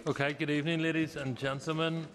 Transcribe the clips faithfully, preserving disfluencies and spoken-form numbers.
Okay, good evening, ladies and gentlemen.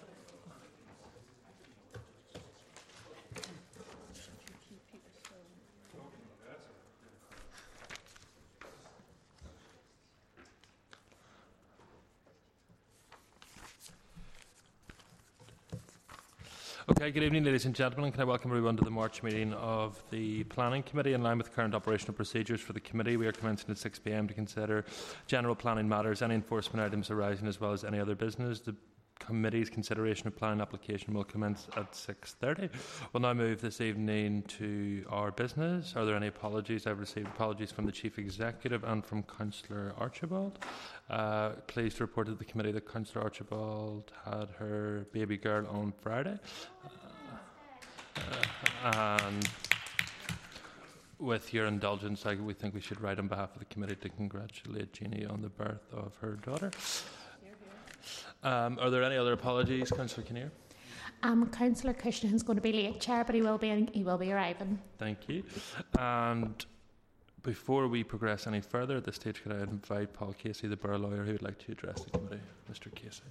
Okay, good evening, ladies and gentlemen. Can I welcome everyone to the March meeting of the Planning Committee? In line with current operational procedures for the committee, we are commencing at six p m to consider general planning matters, any enforcement items arising, as well as any other business. The committee's consideration of planning application will commence at six thirty. We'll now move this evening to our business. Are there any apologies? I've received apologies from the Chief Executive and from Councillor Archibald. Uh, pleased to report to the committee that Councillor Archibald had her baby girl on Friday. Uh, uh, and with your indulgence, I, we think we should write on behalf of the committee to congratulate Jeannie on the birth of her daughter. Um, are there any other apologies, Councillor Kinnear? Um, Councillor Cushion's going to be late, Chair, but he will be he will be arriving. Thank you. And before we progress any further at this stage, could I invite Paul Casey, the Borough Lawyer, who would like to address the committee? Mister Casey.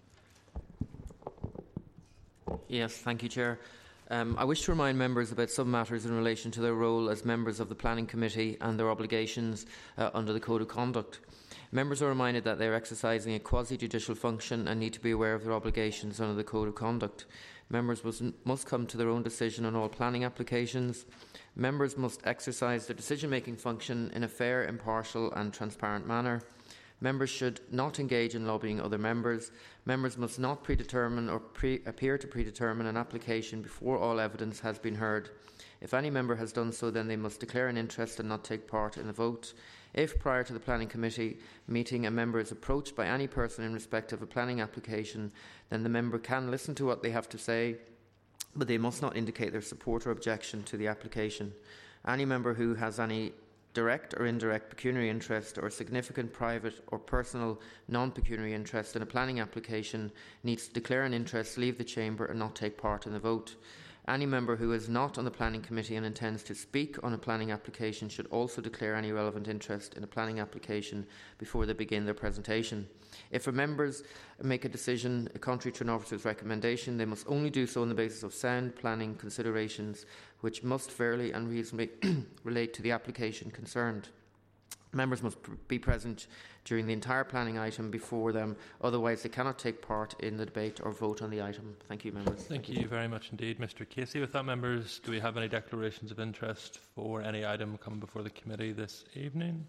Yes, thank you, Chair. Um, I wish to remind members about some matters in relation to their role as members of the Planning Committee and their obligations uh, under the Code of Conduct. Members are reminded that they are exercising a quasi-judicial function and need to be aware of their obligations under the Code of Conduct. Members must, must come to their own decision on all planning applications. Members must exercise their decision-making function in a fair, impartial and transparent manner. Members should not engage in lobbying other members. Members must not predetermine or pre appear to predetermine an application before all evidence has been heard. If any member has done so, then they must declare an interest and not take part in the vote. If, prior to the Planning Committee meeting, a member is approached by any person in respect of a planning application, then the member can listen to what they have to say, but they must not indicate their support or objection to the application. Any member who has any direct or indirect pecuniary interest or significant private or personal non-pecuniary interest in a planning application needs to declare an interest, leave the chamber and not take part in the vote. Any member who is not on the Planning Committee and intends to speak on a planning application should also declare any relevant interest in a planning application before they begin their presentation. If a members make a decision contrary to an officer's recommendation, they must only do so on the basis of sound planning considerations which must fairly and reasonably relate to the application concerned. Members must pr be present during the entire planning item before them, otherwise they cannot take part in the debate or vote on the item. Thank you, members. Thank, Thank you. you very much indeed, Mister Casey. With that, members, do we have any declarations of interest for any item coming before the committee this evening?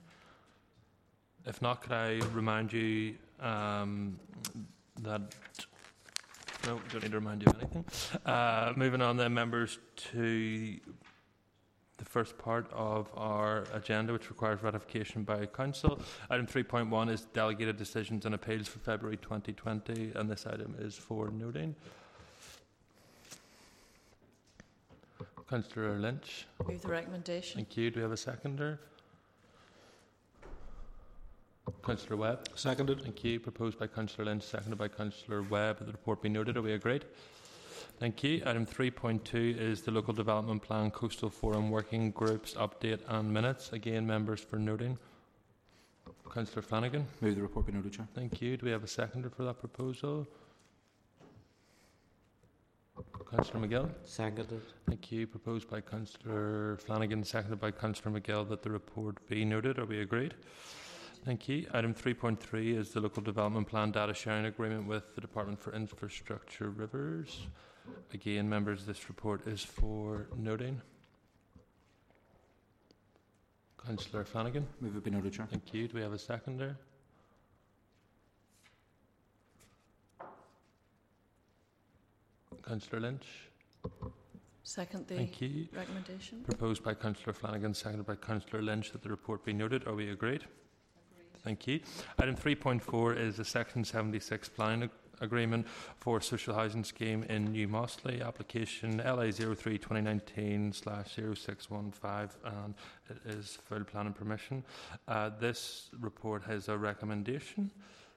If not, could I remind you um, that... No, don't need to remind you of anything. Uh, moving on then, members, to the first part of our agenda, which requires ratification by Council. Item three point one is delegated decisions and appeals for February twenty twenty, and this item is for noting. Councillor Lynch. Move the recommendation. Thank you. Do we have a seconder? Councillor Webb. Seconded. Thank you. Proposed by Councillor Lynch, seconded by Councillor Webb. That the report be noted. Are we agreed? Thank you. Item three point two is the Local Development Plan Coastal Forum Working Groups update and minutes. Again, members for noting. Councillor Flanagan. Move the report be noted, Chair. Thank you. Do we have a seconder for that proposal? Councillor McGill. Seconded. Thank you. Proposed by Councillor Flanagan, seconded by Councillor McGill, that the report be noted. Are we agreed? Thank you. Item three point three is the Local Development Plan Data Sharing Agreement with the Department for Infrastructure Rivers. Again, members, this report is for noting. Councillor Flanagan. Move it be noted, Chair. Thank you. Do we have a seconder? Councillor Lynch. Second the Thank you. recommendation. Proposed by Councillor Flanagan, seconded by Councillor Lynch, that the report be noted. Are we agreed? Agreed. Thank you. Item three point four is the Section seventy-six planning ag agreement for social housing scheme in New Mossley, application L A zero three twenty nineteen slash zero six one five, and it is full planning permission. Uh, this report has a recommendation.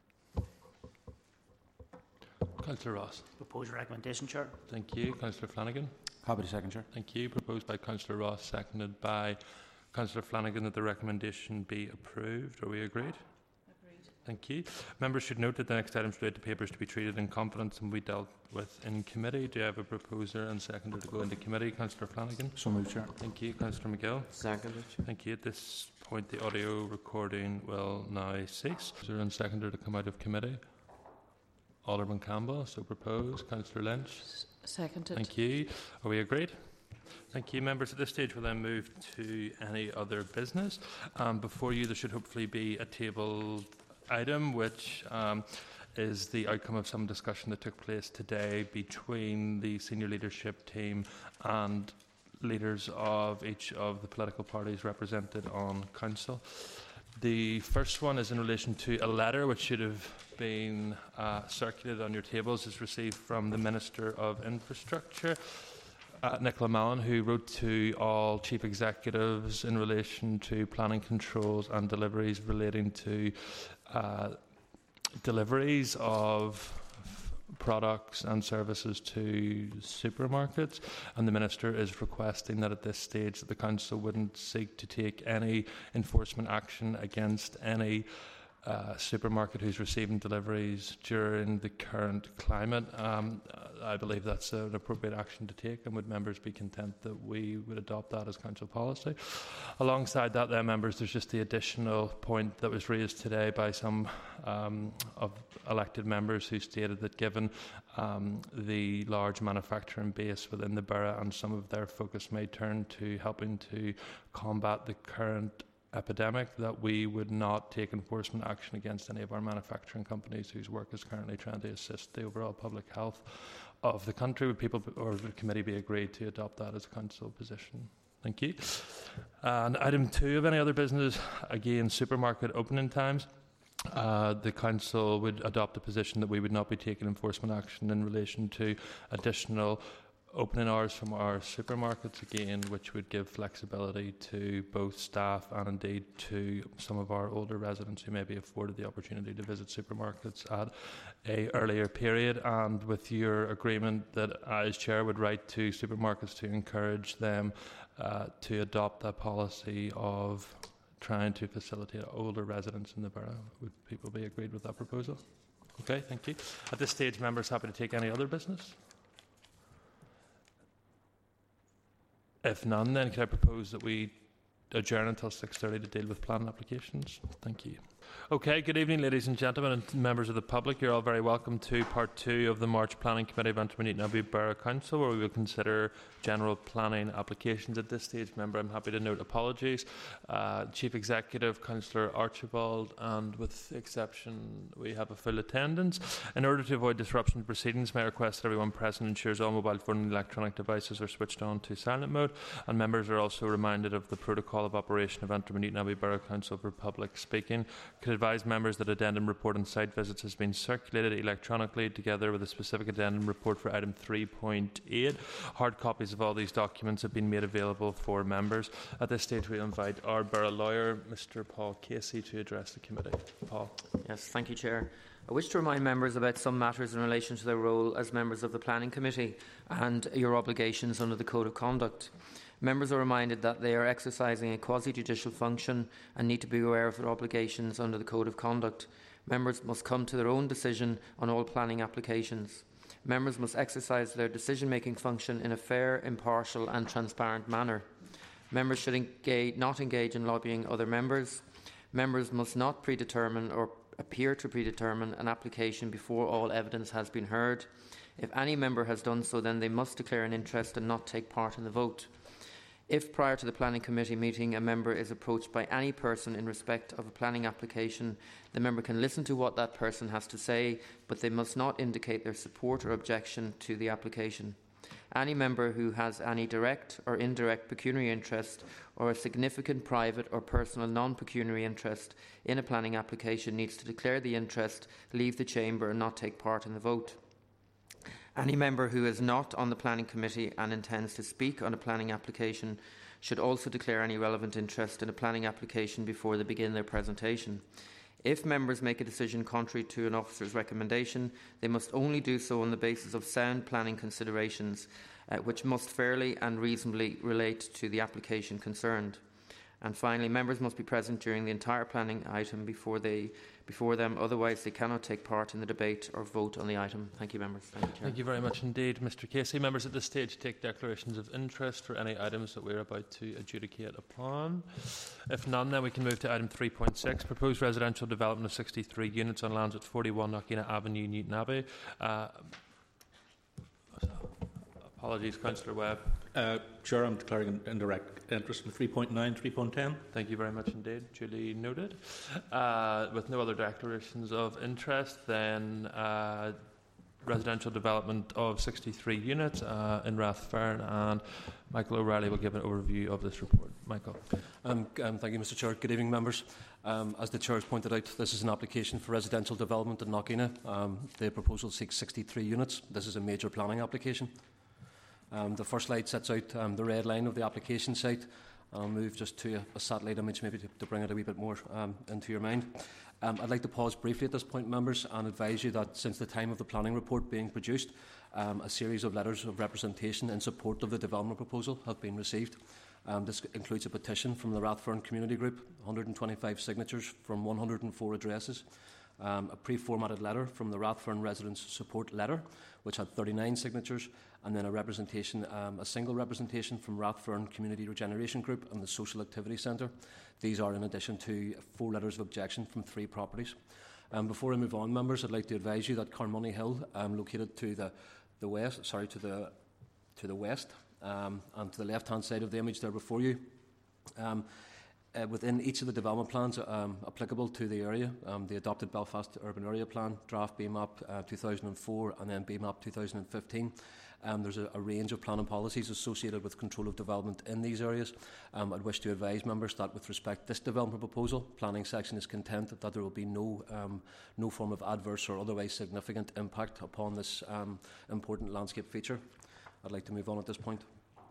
Councillor Ross. Proposed recommendation, Chair. Thank you. Councillor Flanagan. Happy to second, Chair. Thank you. Proposed by Councillor Ross, seconded by Councillor Flanagan, that the recommendation be approved. Are we agreed? Agreed. Thank you. Members should note that the next items relate to papers to be treated in confidence and be dealt with in committee. Do I have a proposer and seconder to go into committee? Councillor Flanagan. So moved, Chair. Thank you. Councillor McGill. Seconded. Thank you. At this point, the audio recording will now cease. Is there a seconder to come out of committee? Alderman Campbell, so proposed. Councillor Lynch. S- Seconded. Thank you. Are we agreed? Thank you, members. At this stage, we'll then move to any other business. Um, before you, there should hopefully be a tabled item, which um, is the outcome of some discussion that took place today between the senior leadership team and leaders of each of the political parties represented on council. The first one is in relation to a letter which should have been uh, circulated on your tables. It's received from the Minister of Infrastructure, uh, Nicola Mallon, who wrote to all chief executives in relation to planning controls and deliveries relating to uh, deliveries of products and services to supermarkets, and the Minister is requesting that at this stage that the Council wouldn't seek to take any enforcement action against any uh, supermarket who's receiving deliveries during the current climate. Um, I believe that's an appropriate action to take, and would members be content that we would adopt that as Council policy? Alongside that, then, members, there's just the additional point that was raised today by some um, of elected members who stated that given um, the large manufacturing base within the borough and some of their focus may turn to helping to combat the current epidemic, that we would not take enforcement action against any of our manufacturing companies whose work is currently trying to assist the overall public health of the country. Would people or would the committee be agreed to adopt that as a council position? Thank you. And item two of any other business, again, supermarket opening times. Uh, the Council would adopt a position that we would not be taking enforcement action in relation to additional opening hours from our supermarkets, again, which would give flexibility to both staff and indeed to some of our older residents who may be afforded the opportunity to visit supermarkets at a earlier period. And with your agreement that I as Chair would write to supermarkets to encourage them uh, to adopt that policy of trying to facilitate older residents in the borough. Would people be agreed with that proposal? Okay, thank you. At this stage, members happy to take any other business? If none, then can I propose that we adjourn until six thirty to deal with planning applications? Thank you. Okay, good evening, ladies and gentlemen, and members of the public. You're all very welcome to part two of the March Planning Committee of Antrim and Newton Abbey Borough Council, where we will consider general planning applications. At this stage, member, I'm happy to note apologies. Uh, Chief Executive, Councillor Archibald, and with the exception, we have a full attendance. In order to avoid disruption to proceedings, may I request that everyone present ensures all mobile phone and electronic devices are switched on to silent mode, and members are also reminded of the protocol of operation of Antrim and Newton Abbey Borough Council for public speaking. Could advise members that addendum report on site visits has been circulated electronically together with a specific addendum report for item three point eight. Hard copies of all these documents have been made available for members. At this stage, we invite our borough lawyer, Mr Paul Casey, to address the committee. Paul. Yes, thank you, Chair. I wish to remind members about some matters in relation to their role as members of the Planning Committee and your obligations under the Code of Conduct. Members are reminded that they are exercising a quasi-judicial function and need to be aware of their obligations under the Code of Conduct. Members must come to their own decision on all planning applications. Members must exercise their decision-making function in a fair, impartial and transparent manner. Members should engage, not engage in lobbying other members. Members must not predetermine or appear to predetermine an application before all evidence has been heard. If any member has done so, then they must declare an interest and not take part in the vote. If prior to the Planning Committee meeting a member is approached by any person in respect of a planning application, the member can listen to what that person has to say, but they must not indicate their support or objection to the application. Any member who has any direct or indirect pecuniary interest or a significant private or personal non-pecuniary interest in a planning application needs to declare the interest, leave the chamber and not take part in the vote. Any member who is not on the Planning Committee and intends to speak on a planning application should also declare any relevant interest in a planning application before they begin their presentation. If members make a decision contrary to an officer's recommendation, they must only do so on the basis of sound planning considerations, uh, which must fairly and reasonably relate to the application concerned. And finally, members must be present during the entire planning item before they before them. Otherwise, they cannot take part in the debate or vote on the item. Thank you, members. Thank you, Chair. Thank you very much indeed, Mr Casey. Members, at this stage take declarations of interest for any items that we're about to adjudicate upon. If none, then we can move to item three point six, proposed residential development of sixty-three units on lands at forty-one Knockina Avenue, Newton Abbey. Uh, apologies, Councillor Webb. Uh, Chair, I'm declaring an indirect interest in three point nine, three point ten. Thank you very much indeed. Duly noted. Uh, with no other declarations of interest, then uh, residential development of sixty-three units uh, in Rathfern, and Michael O'Reilly will give an overview of this report. Michael. Um, um, thank you, Mr Chair. Good evening, members. Um, as the Chair has pointed out, this is an application for residential development in Knockina. Um, the proposal seeks sixty-three units. This is a major planning application. Um, the first slide sets out um, the red line of the application site. I'll move just to a, a satellite image maybe to, to bring it a wee bit more um, into your mind. Um, I'd like to pause briefly at this point, members, and advise you that since the time of the planning report being produced, um, a series of letters of representation in support of the development proposal have been received. Um, this includes a petition from the Rathfern Community Group, one hundred twenty-five signatures from one hundred four addresses, um, a pre-formatted letter from the Rathfern Residents Support Letter, which had thirty-nine signatures, and then a representation, um, a single representation from Rathfern Community Regeneration Group and the Social Activity Centre. These are in addition to four letters of objection from three properties. Um, before I move on, members, I'd like to advise you that Carmoney Hill, um, located to the, the west, sorry, to the to the west, um, and to the left-hand side of the image there before you, um, uh, within each of the development plans um, applicable to the area, um, the adopted Belfast Urban Area Plan, Draft B M A P uh, two thousand four, and then B M A P two thousand fifteen. Um, there's a, a range of planning policies associated with control of development in these areas. Um, I'd wish to advise members that with respect to this development proposal, planning section is content that there will be no, um, no form of adverse or otherwise significant impact upon this um, important landscape feature. I'd like to move on at this point.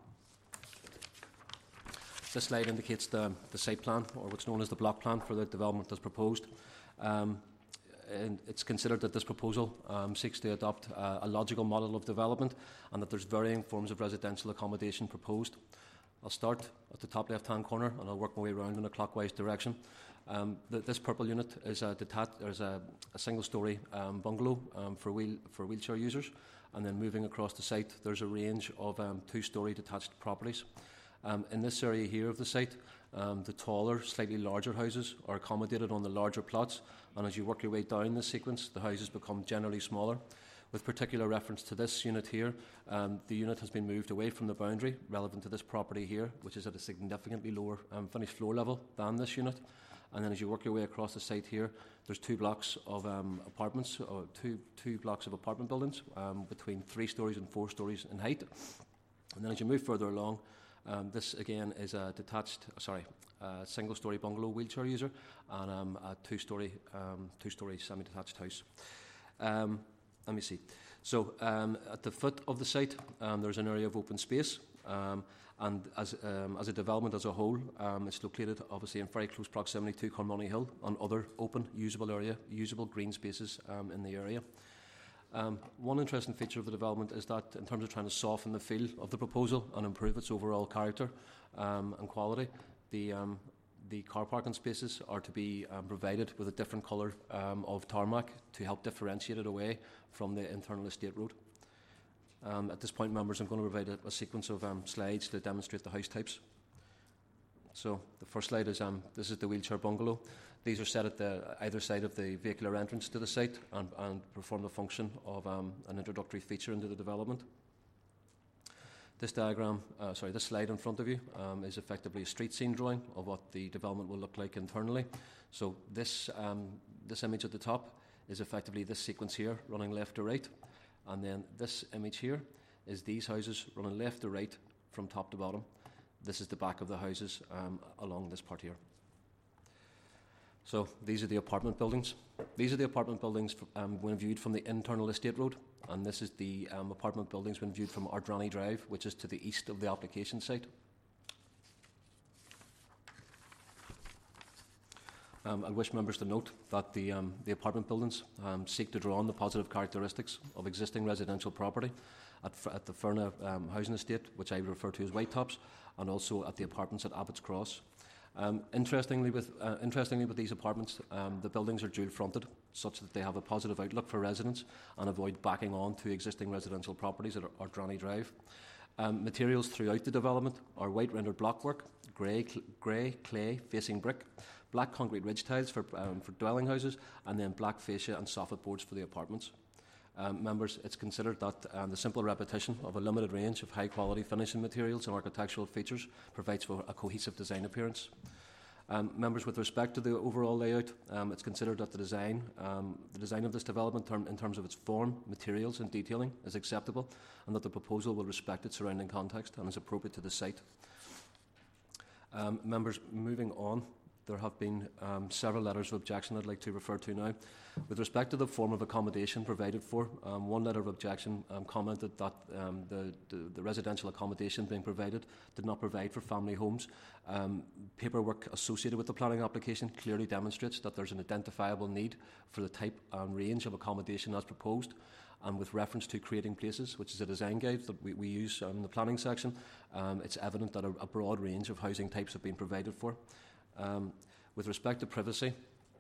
This slide indicates the, the site plan, or what's known as the block plan for the development as proposed. Um, And it's considered that this proposal um, seeks to adopt uh, a logical model of development, and that there's varying forms of residential accommodation proposed. I'll start at the top left-hand corner and I'll work my way around in a clockwise direction. Um, th this purple unit is a, is a, a single-storey um, bungalow um, for, wheel for wheelchair users, and then moving across the site there's a range of um, two-storey detached properties. Um, in this area here of the site, um, the taller, slightly larger houses are accommodated on the larger plots, and as you work your way down this sequence, the houses become generally smaller. With particular reference to this unit here, um, the unit has been moved away from the boundary relevant to this property here, which is at a significantly lower um, finished floor level than this unit. And then as you work your way across the site here, there's two blocks of um, apartments, or two, two blocks of apartment buildings um, between three stories and four stories in height. And then as you move further along, Um, this again is a detached, sorry, a single-storey bungalow wheelchair user and um, a two-storey, um, two-storey semi-detached house. Um, let me see. So um, at the foot of the site, um, there's an area of open space, um, and as um, as a development as a whole, um, it's located obviously in very close proximity to Carmoney Hill and other open, usable area, usable green spaces um, in the area. Um, one interesting feature of the development is that in terms of trying to soften the feel of the proposal and improve its overall character um, and quality, the, um, the car parking spaces are to be um, provided with a different colour um, of tarmac to help differentiate it away from the internal estate road. Um, at this point, members, I'm going to provide a, a sequence of um, slides to demonstrate the house types. So the first slide is um, this is the wheelchair bungalow. These are set at the, either side of the vehicular entrance to the site and, and perform the function of um, an introductory feature into the development. This diagram, uh, sorry, this slide in front of you um, is effectively a street scene drawing of what the development will look like internally. So this, um, this image at the top is effectively this sequence here running left to right, and then this image here is these houses running left to right from top to bottom. This is the back of the houses um, along this part here. So these are the apartment buildings. These are the apartment buildings um, when viewed from the internal estate road, and this is the um, apartment buildings when viewed from Ardrani Drive, which is to the east of the application site. Um, I wish members to note that the, um, the apartment buildings um, seek to draw on the positive characteristics of existing residential property at, at the Ferna um, housing estate, which I refer to as White Tops, and also at the apartments at Abbott's Cross. Um, interestingly, with, uh, interestingly, with these apartments, um, the buildings are dual-fronted, such that they have a positive outlook for residents and avoid backing on to existing residential properties at Ardrosny Drive. Um, materials throughout the development are white rendered blockwork, grey, cl grey clay facing brick, black concrete ridge tiles for, um, for dwelling houses, and then black fascia and soffit boards for the apartments. Um, members, it's considered that um, the simple repetition of a limited range of high-quality finishing materials and architectural features provides for a cohesive design appearance. Um, members, with respect to the overall layout, um, it's considered that the design, um, the design of this development term, in terms of its form, materials and detailing is acceptable, and that the proposal will respect its surrounding context and is appropriate to the site. Um, members, moving on, there have been um, several letters of objection I'd like to refer to now. With respect to the form of accommodation provided for, um, one letter of objection um, commented that um, the, the, the residential accommodation being provided did not provide for family homes. Um, paperwork associated with the planning application clearly demonstrates that there's an identifiable need for the type and range of accommodation as proposed. And with reference to creating places, which is a design guide that we, we use um, in the planning section, um, it's evident that a, a broad range of housing types have been provided for. Um, with respect to privacy,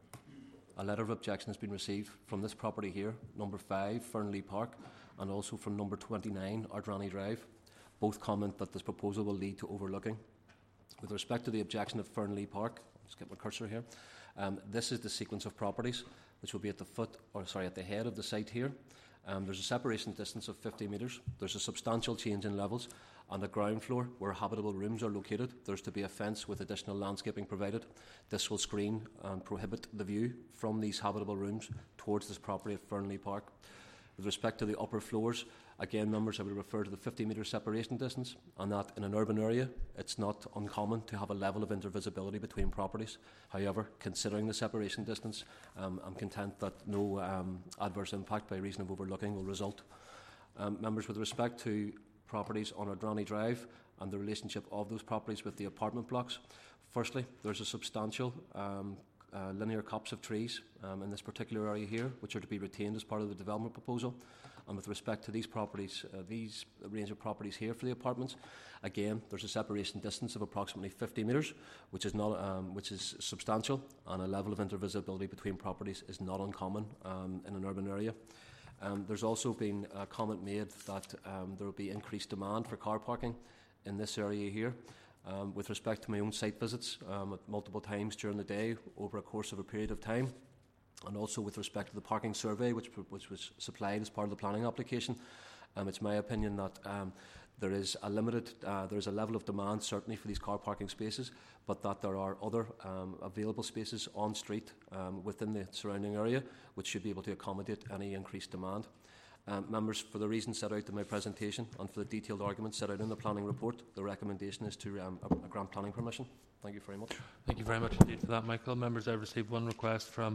a letter of objection has been received from this property here, number five, Fernley Park, and also from number twenty-nine, Ardrosny Drive. Both comment that this proposal will lead to overlooking. With respect to the objection at Fernley Park, I'll just get my cursor here, um, this is the sequence of properties which will be at the foot, or sorry, at the head of the site here. Um, there's a separation distance of fifty metres. There's a substantial change in levels. On the ground floor, where habitable rooms are located, there's to be a fence with additional landscaping provided. This will screen and prohibit the view from these habitable rooms towards this property at Fernley Park. With respect to the upper floors, again, members, I would refer to the fifty metre separation distance, and that in an urban area, it's not uncommon to have a level of intervisibility between properties. However, considering the separation distance, um, I'm content that no um, adverse impact by reason of overlooking will result. Um, members, with respect to properties on Ardrosny Drive and the relationship of those properties with the apartment blocks, firstly, there's a substantial um, uh, linear copse of trees um, in this particular area here, which are to be retained as part of the development proposal. And with respect to these properties, uh, these range of properties here for the apartments, again, there's a separation distance of approximately fifty metres, which is not, um, which is substantial, and a level of intervisibility between properties is not uncommon um, in an urban area. Um, there's also been a comment made that um, there will be increased demand for car parking in this area here. Um, with respect to my own site visits um, at multiple times during the day over a course of a period of time, and also with respect to the parking survey which, which was supplied as part of the planning application, um, it's my opinion that um, there is a limited, uh, there is a level of demand certainly for these car parking spaces, but that there are other um, available spaces on street um, within the surrounding area which should be able to accommodate any increased demand. Um, members, for the reasons set out in my presentation and for the detailed arguments set out in the planning report, the recommendation is to um, a, a grant planning permission. Thank you very much. Thank you very much indeed for that, Michael. Members, I've received one request from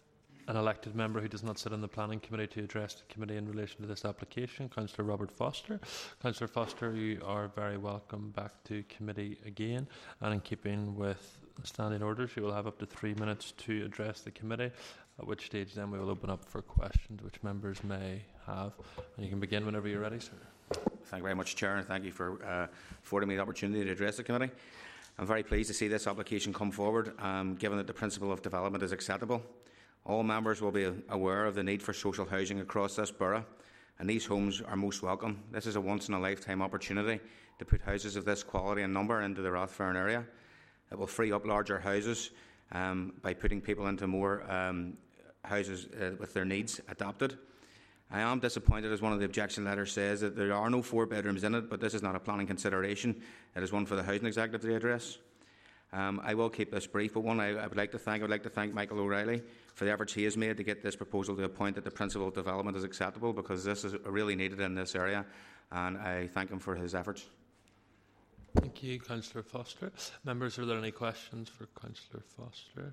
an elected member who does not sit on the planning committee to address the committee in relation to this application, Councillor Robert Foster. Councillor Foster, you are very welcome back to committee again, and in keeping with standing orders, you will have up to three minutes to address the committee, at which stage then we will open up for questions which members may have. And you can begin whenever you're ready, sir. Thank you very much, Chair, and thank you for uh, affording me the opportunity to address the committee. I'm very pleased to see this application come forward, um, given that the principle of development is acceptable. All members will be aware of the need for social housing across this borough, and these homes are most welcome. This is a once-in-a-lifetime opportunity to put houses of this quality and number into the Rathfarnham area. It will free up larger houses um, by putting people into more um, houses uh, with their needs adapted. I am disappointed, as one of the objection letters says, that there are no four bedrooms in it, but this is not a planning consideration. It is one for the Housing Executive to address. Um, I will keep this brief, but one I, I would like to thank I would like to thank Michael O'Reilly for the efforts he has made to get this proposal to a point that the principle of development is acceptable, because this is really needed in this area, and I thank him for his efforts. Thank you, Councillor Foster. Members, are there any questions for Councillor Foster?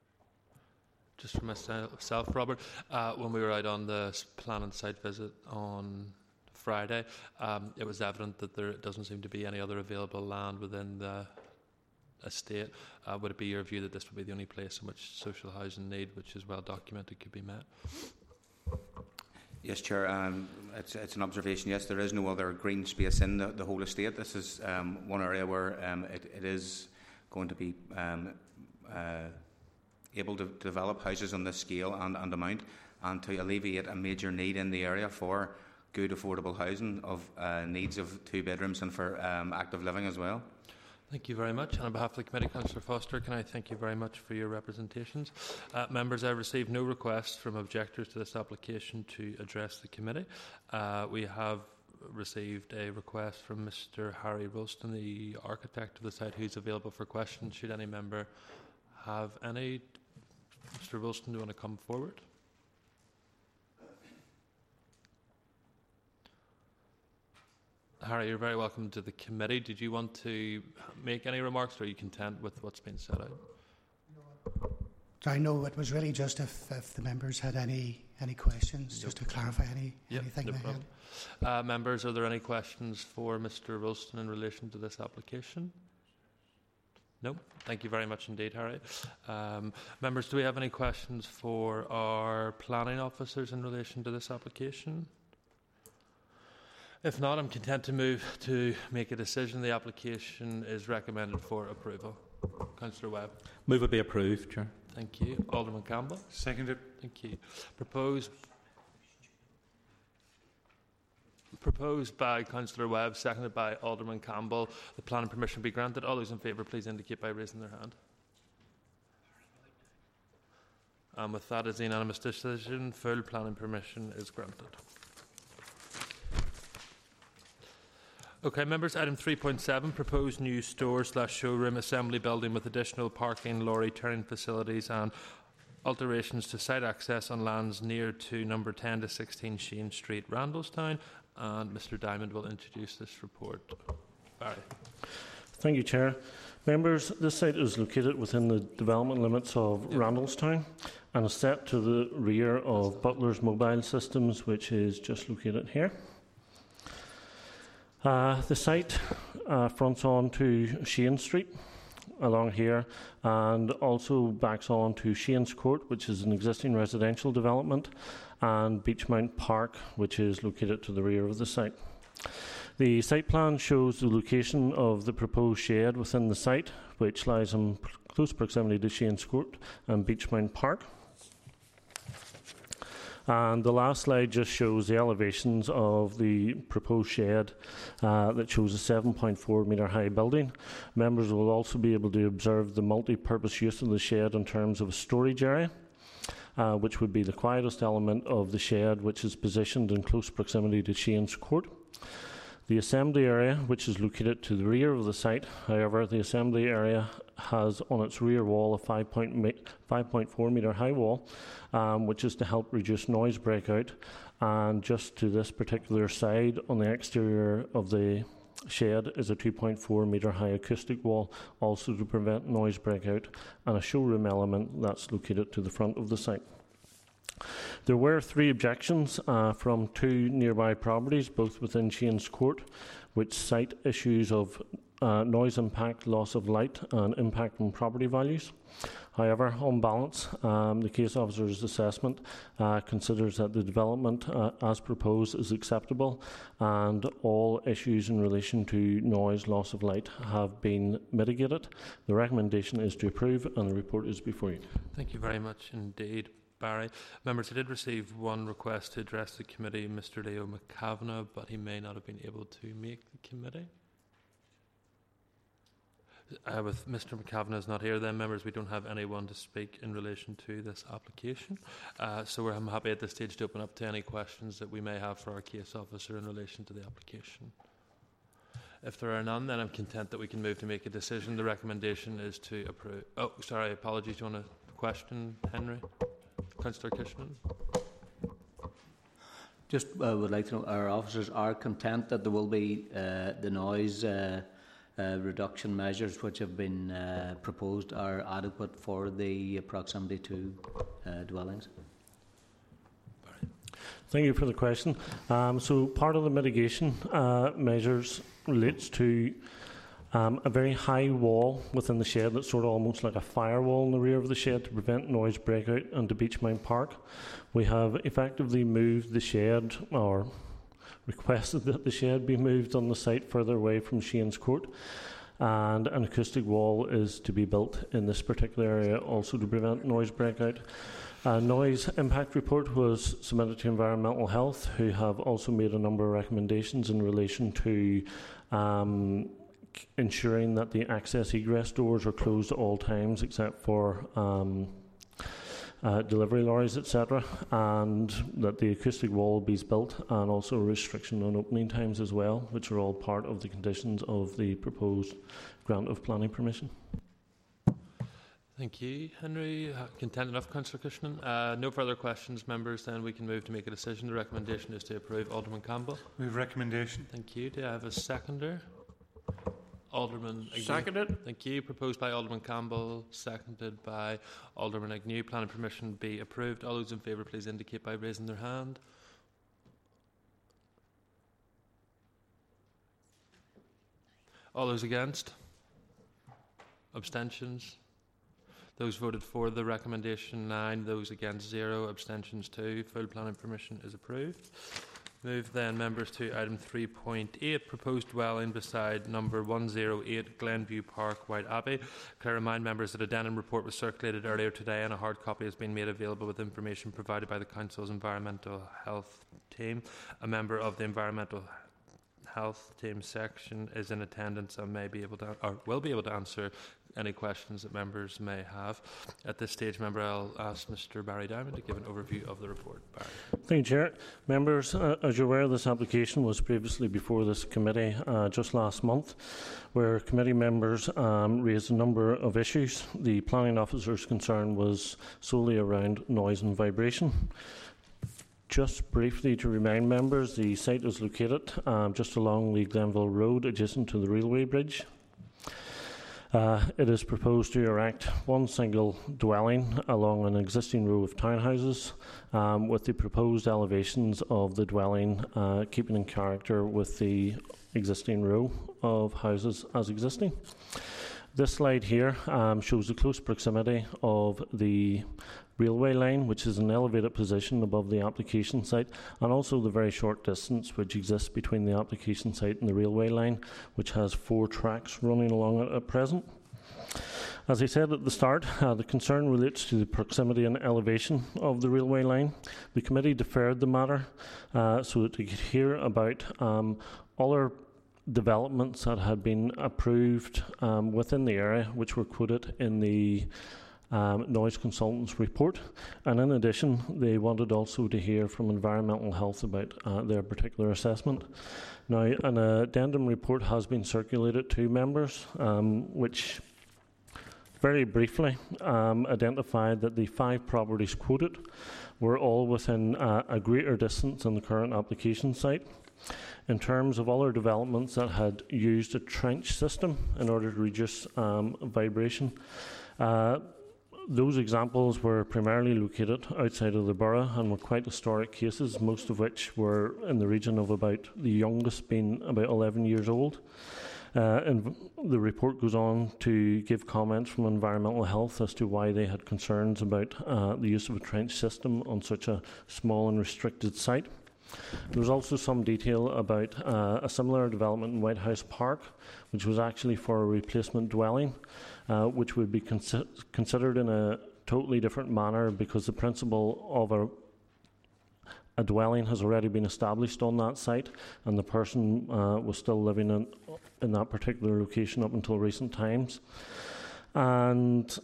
Just for myself, Robert, uh, when we were out on the plan and site visit on Friday, um, it was evident that there doesn't seem to be any other available land within the estate. Uh, would it be your view that this would be the only place in which social housing need, which is well documented, could be met? Yes, Chair. Um, it's, it's an observation. Yes, there is no other green space in the, the whole estate. This is um, one area where um, it, it is going to be um, uh, able to develop houses on this scale and, and amount, and to alleviate a major need in the area for good affordable housing of uh, needs of two bedrooms and for um, active living as well. Thank you very much. And on behalf of the committee, Councillor Foster, can I thank you very much for your representations. Uh, members, I have received no requests from objectors to this application to address the committee. Uh, we have received a request from Mr Harry Ralston, the architect of the site, who's available for questions. Should any member have any? Mr Ralston, do you want to come forward? Harry, you're very welcome to the committee. Did you want to make any remarks, or are you content with what's been said out? I know it was really just if, if the members had any any questions, Yep. just to clarify any Yep, anything no they problem. Uh, members, are there any questions for Mr Ralston in relation to this application? No? Thank you very much indeed, Harry. Um, members, do we have any questions for our planning officers in relation to this application? If not, I'm content to move to make a decision. The application is recommended for approval. Councillor Webb. Move it be approved, Chair. Thank you. Alderman Campbell. Seconded. Thank you. Proposed, proposed by Councillor Webb, seconded by Alderman Campbell. The planning permission be granted. All those in favour, please indicate by raising their hand. And with that, as a unanimous decision, full planning permission is granted. Okay, members, item three point seven, proposed new store slash showroom assembly building with additional parking, lorry turning facilities and alterations to site access on lands near to number ten to sixteen Sheen Street, Randallstown. And Mr Diamond will introduce this report. Barry. Thank you, Chair. Members, this site is located within the development limits of yep. Randallstown and is set to the rear of Butler's Mobile Systems, which is just located here. Uh, the site uh, fronts on to Sheen Street along here and also backs on to Shane's Court, which is an existing residential development, and Beachmount Park, which is located to the rear of the site. The site plan shows the location of the proposed shed within the site, which lies in close proximity to Shane's Court and Beachmount Park. And the last slide just shows the elevations of the proposed shed uh, that shows a seven point four metre high building. Members will also be able to observe the multi-purpose use of the shed in terms of a storage area, uh, which would be the quietest element of the shed, which is positioned in close proximity to Shane's Court. The assembly area, which is located to the rear of the site, however, the assembly area has on its rear wall a five point four metre high wall, um, which is to help reduce noise breakout. And just to this particular side, on the exterior of the shed, is a two point four metre high acoustic wall, also to prevent noise breakout, and a showroom element that's located to the front of the site. There were three objections uh, from two nearby properties, both within Shane's Court, which cite issues of uh, noise impact, loss of light, and impact on property values. However, on balance, um, the case officer's assessment uh, considers that the development uh, as proposed is acceptable, and all issues in relation to noise, loss of light have been mitigated. The recommendation is to approve, and the report is before you. Thank you very much indeed, Barry. Members, I did receive one request to address the committee, Mr Leo McCavanagh, but he may not have been able to make the committee. Uh, with Mr McCavanagh not here, then, members, we don't have anyone to speak in relation to this application. Uh, so we're, I'm happy at this stage to open up to any questions that we may have for our case officer in relation to the application. If there are none, then I'm content that we can move to make a decision. The recommendation is to approve. Oh, sorry, apologies. Do you want a question, Henry? Councillor Kishnan. Just uh, would like to know, our officers are content that there will be uh, the noise uh, uh, reduction measures which have been uh, proposed are adequate for the proximity to uh, dwellings? Thank you for the question. Um, so part of the mitigation uh, measures relates to Um, a very high wall within the shed that's sort of almost like a firewall in the rear of the shed to prevent noise breakout into Beachmount Park. We have effectively moved the shed, or requested that the shed be moved on the site further away from Shane's Court. and an acoustic wall is to be built in this particular area also to prevent noise breakout. A noise impact report was submitted to Environmental Health, who have also made a number of recommendations in relation to um, ensuring that the access egress doors are closed at all times except for um, uh, delivery lorries, et cetera, and that the acoustic wall be built, and also a restriction on opening times as well, which are all part of the conditions of the proposed grant of planning permission. Thank you, Henry. Uh, Content enough, Councillor Cushnan. Uh, no further questions, members. Then we can move to make a decision. The recommendation is to approve. Alderman Campbell. Move recommendation. Thank you. Do I have a seconder? Alderman Agnew. Seconded. Thank you. Proposed by Alderman Campbell, seconded by Alderman Agnew. Planning permission be approved. All those in favour, please indicate by raising their hand. All those against? Abstentions? Those voted for the recommendation, nine. Those against, zero. Abstentions, two. Full planning permission is approved. Move then, members, to item three point eight, proposed dwelling beside number one oh eight Glenview Park, White Abbey. Can I remind members that a addendum report was circulated earlier today and a hard copy has been made available with information provided by the Council's Environmental Health team. A member of the Environmental Health team section is in attendance and may be able to, or will be able to answer any questions that members may have. At this stage, member, I'll ask Mister Barry Diamond to give an overview of the report. Barry. Thank you, Chair. Members, uh, as you're aware, this application was previously before this committee uh, just last month, where committee members um, raised a number of issues. The planning officer's concern was solely around noise and vibration. Just briefly to remind members, the site is located um, just along the Glenville Road, adjacent to the railway bridge. Uh, it is proposed to erect one single dwelling along an existing row of townhouses, um, with the proposed elevations of the dwelling uh, keeping in character with the existing row of houses as existing. This slide here um, shows the close proximity of the railway line, which is an elevated position above the application site, and also the very short distance which exists between the application site and the railway line, which has four tracks running along it at present. As I said at the start, uh, the concern relates to the proximity and elevation of the railway line. The committee deferred the matter uh, so that they could hear about um, other developments that had been approved um, within the area, which were quoted in the Um, noise consultants report, and in addition they wanted also to hear from Environmental Health about uh, their particular assessment. Now, an addendum report has been circulated to members, um, which very briefly um, identified that the five properties quoted were all within uh, a greater distance than the current application site. In terms of other developments that had used a trench system in order to reduce um, vibration, uh, those examples were primarily located outside of the borough and were quite historic cases, most of which were in the region of about the youngest being about eleven years old. Uh, and the report goes on to give comments from Environmental Health as to why they had concerns about uh, the use of a trench system on such a small and restricted site. There was also some detail about uh, a similar development in White House Park, which was actually for a replacement dwelling, uh, which would be consi considered in a totally different manner because the principle of a, a dwelling has already been established on that site, and the person uh, was still living in, in that particular location up until recent times. And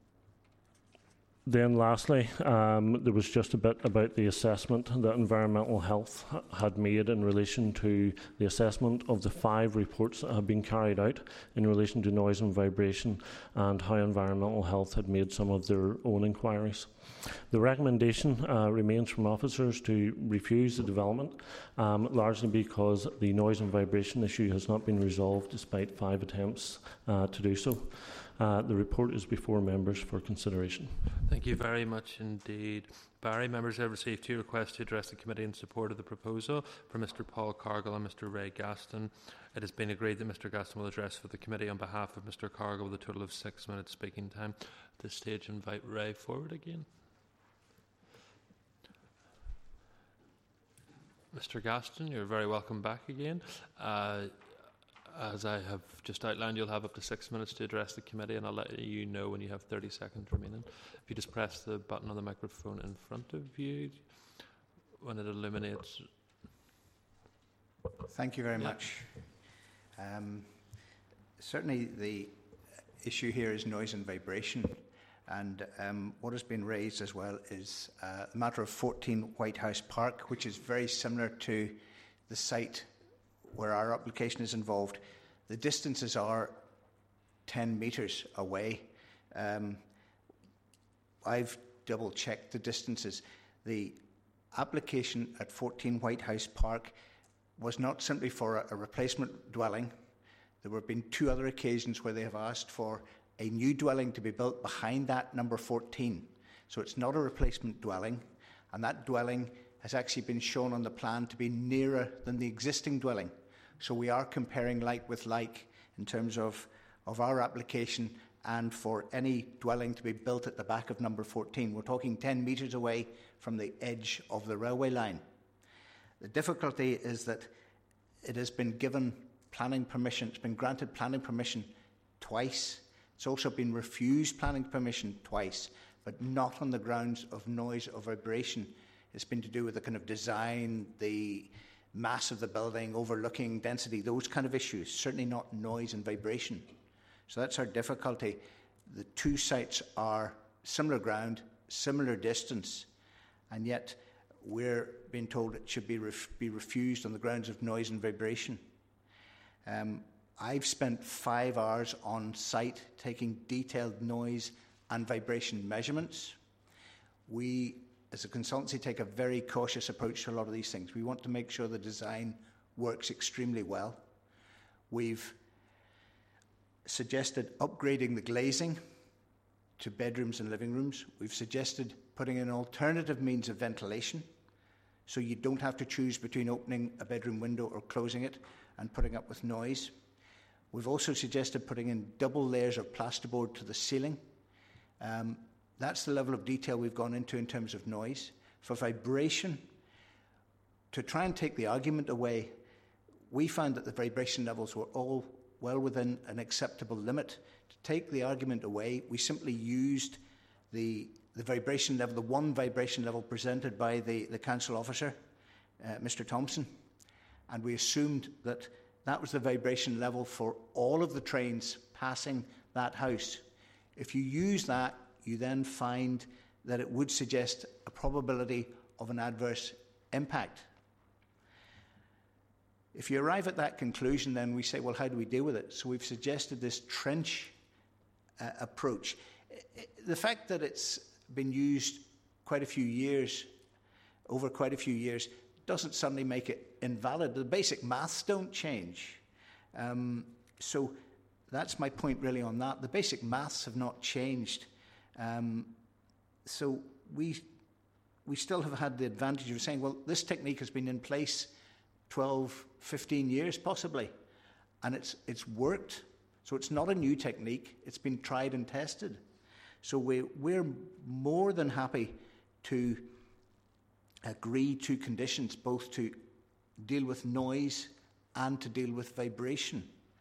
then lastly, um, there was just a bit about the assessment that Environmental Health ha had made in relation to the assessment of the five reports that have been carried out in relation to noise and vibration, and how Environmental Health had made some of their own inquiries. The recommendation uh, remains from officers to refuse the development, um, largely because the noise and vibration issue has not been resolved despite five attempts uh, to do so. Uh, the report is before members for consideration. Thank you very much indeed, Barry. Members have received two requests to address the committee in support of the proposal from Mister Paul Cargill and Mister Ray Gaston. It has been agreed that Mister Gaston will address for the committee on behalf of Mister Cargill with a total of six minutes speaking time. At this stage, invite Ray forward again. Mister Gaston, you're very welcome back again. Uh, As I have just outlined, you'll have up to six minutes to address the committee, and I'll let you know when you have thirty seconds remaining. If you just press the button on the microphone in front of you, when it illuminates. Thank you very yeah. much. Um, certainly the issue here is noise and vibration, and um, what has been raised as well is uh, the matter of fourteen White House Park, which is very similar to the site where our application is involved. The distances are ten metres away. Um, I've double-checked the distances. The application at fourteen White House Park was not simply for a, a replacement dwelling. There have been two other occasions where they have asked for a new dwelling to be built behind that number fourteen. So it's not a replacement dwelling, and that dwelling has actually been shown on the plan to be nearer than the existing dwelling. So we are comparing like with like in terms of, of our application and for any dwelling to be built at the back of number fourteen. We're talking ten metres away from the edge of the railway line. The difficulty is that it has been given planning permission, it's been granted planning permission twice. It's also been refused planning permission twice, but not on the grounds of noise or vibration. It's been to do with the kind of design, the mass of the building, overlooking density, those kind of issues, certainly not noise and vibration. So that's our difficulty. The two sites are similar ground, similar distance, and yet we're being told it should be, ref- be refused on the grounds of noise and vibration. Um, I've spent five hours on site taking detailed noise and vibration measurements. We, as a consultancy, take a very cautious approach to a lot of these things. We want to make sure the design works extremely well. We've suggested upgrading the glazing to bedrooms and living rooms. We've suggested putting in alternative means of ventilation, so you don't have to choose between opening a bedroom window or closing it and putting up with noise. We've also suggested putting in double layers of plasterboard to the ceiling. Um, that's the level of detail we've gone into in terms of noise. For vibration, to try and take the argument away, we found that the vibration levels were all well within an acceptable limit. To take the argument away, we simply used the, the vibration level, the one vibration level presented by the, the council officer, uh, Mister Thompson, and we assumed that that was the vibration level for all of the trains passing that house. If you use that, you then find that it would suggest a probability of an adverse impact. If you arrive at that conclusion, then we say, well, how do we deal with it? So we've suggested this trench uh, approach. The fact that it's been used quite a few years, over quite a few years, doesn't suddenly make it invalid. The basic maths don't change. Um, so that's my point really on that. The basic maths have not changed. Um, so we we still have had the advantage of saying, well, this technique has been in place twelve, fifteen years possibly, and it's it's worked. So it's not a new technique. It's been tried and tested. So we, we're more than happy to agree to conditions, both to deal with noise and to deal with vibration.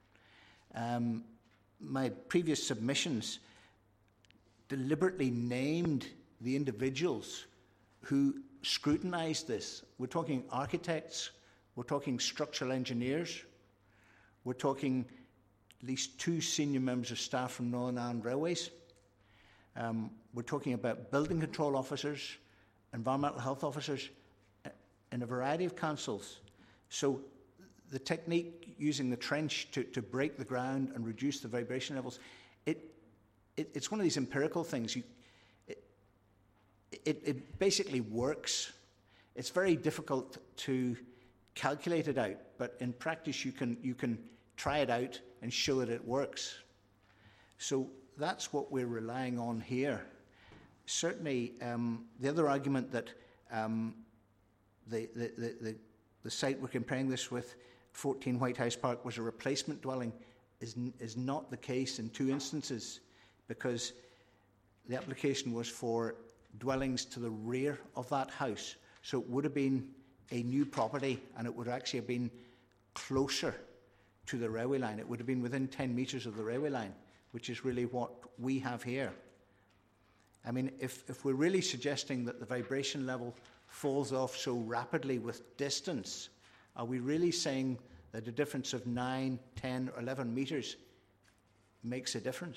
Um, my previous submissions deliberately named the individuals who scrutinised this. We're talking architects, we're talking structural engineers, we're talking at least two senior members of staff from Northern Ireland Railways. Um, we're talking about building control officers, environmental health officers in a variety of councils. So the technique using the trench to, to break the ground and reduce the vibration levels, it, it it's one of these empirical things. You, it, it, it basically works. It's very difficult to calculate it out, but in practice you can, you can try it out and show that it works. So that's what we're relying on here. Certainly, um, the other argument that um, the, the, the, the, the site we're comparing this with, fourteen White House Park, was a replacement dwelling, is, n- is not the case in two instances, because the application was for dwellings to the rear of that house. So it would have been a new property, and it would actually have been closer to the railway line. It would have been within ten metres of the railway line, which is really what we have here. I mean, if, if we're really suggesting that the vibration level falls off so rapidly with distance, are we really saying that a difference of nine, ten, or eleven metres makes a difference?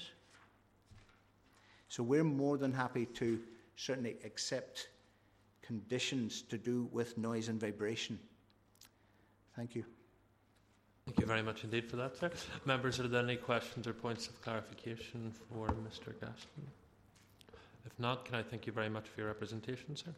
So we're more than happy to certainly accept conditions to do with noise and vibration. Thank you. Thank you very much indeed for that, sir. Members, are there any questions or points of clarification for Mr Gaston? If not, can I thank you very much for your representation, sir?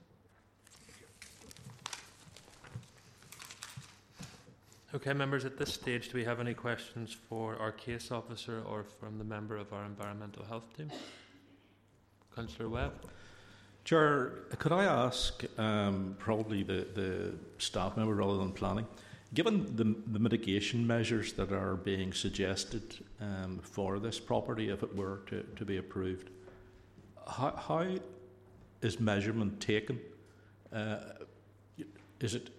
Okay, members, at this stage, do we have any questions for our case officer or from the member of our environmental health team? Councillor Webb. Chair, could I ask um, probably the, the staff member rather than planning, given the, the mitigation measures that are being suggested um, for this property, if it were to, to be approved, how, how is measurement taken? Uh, is it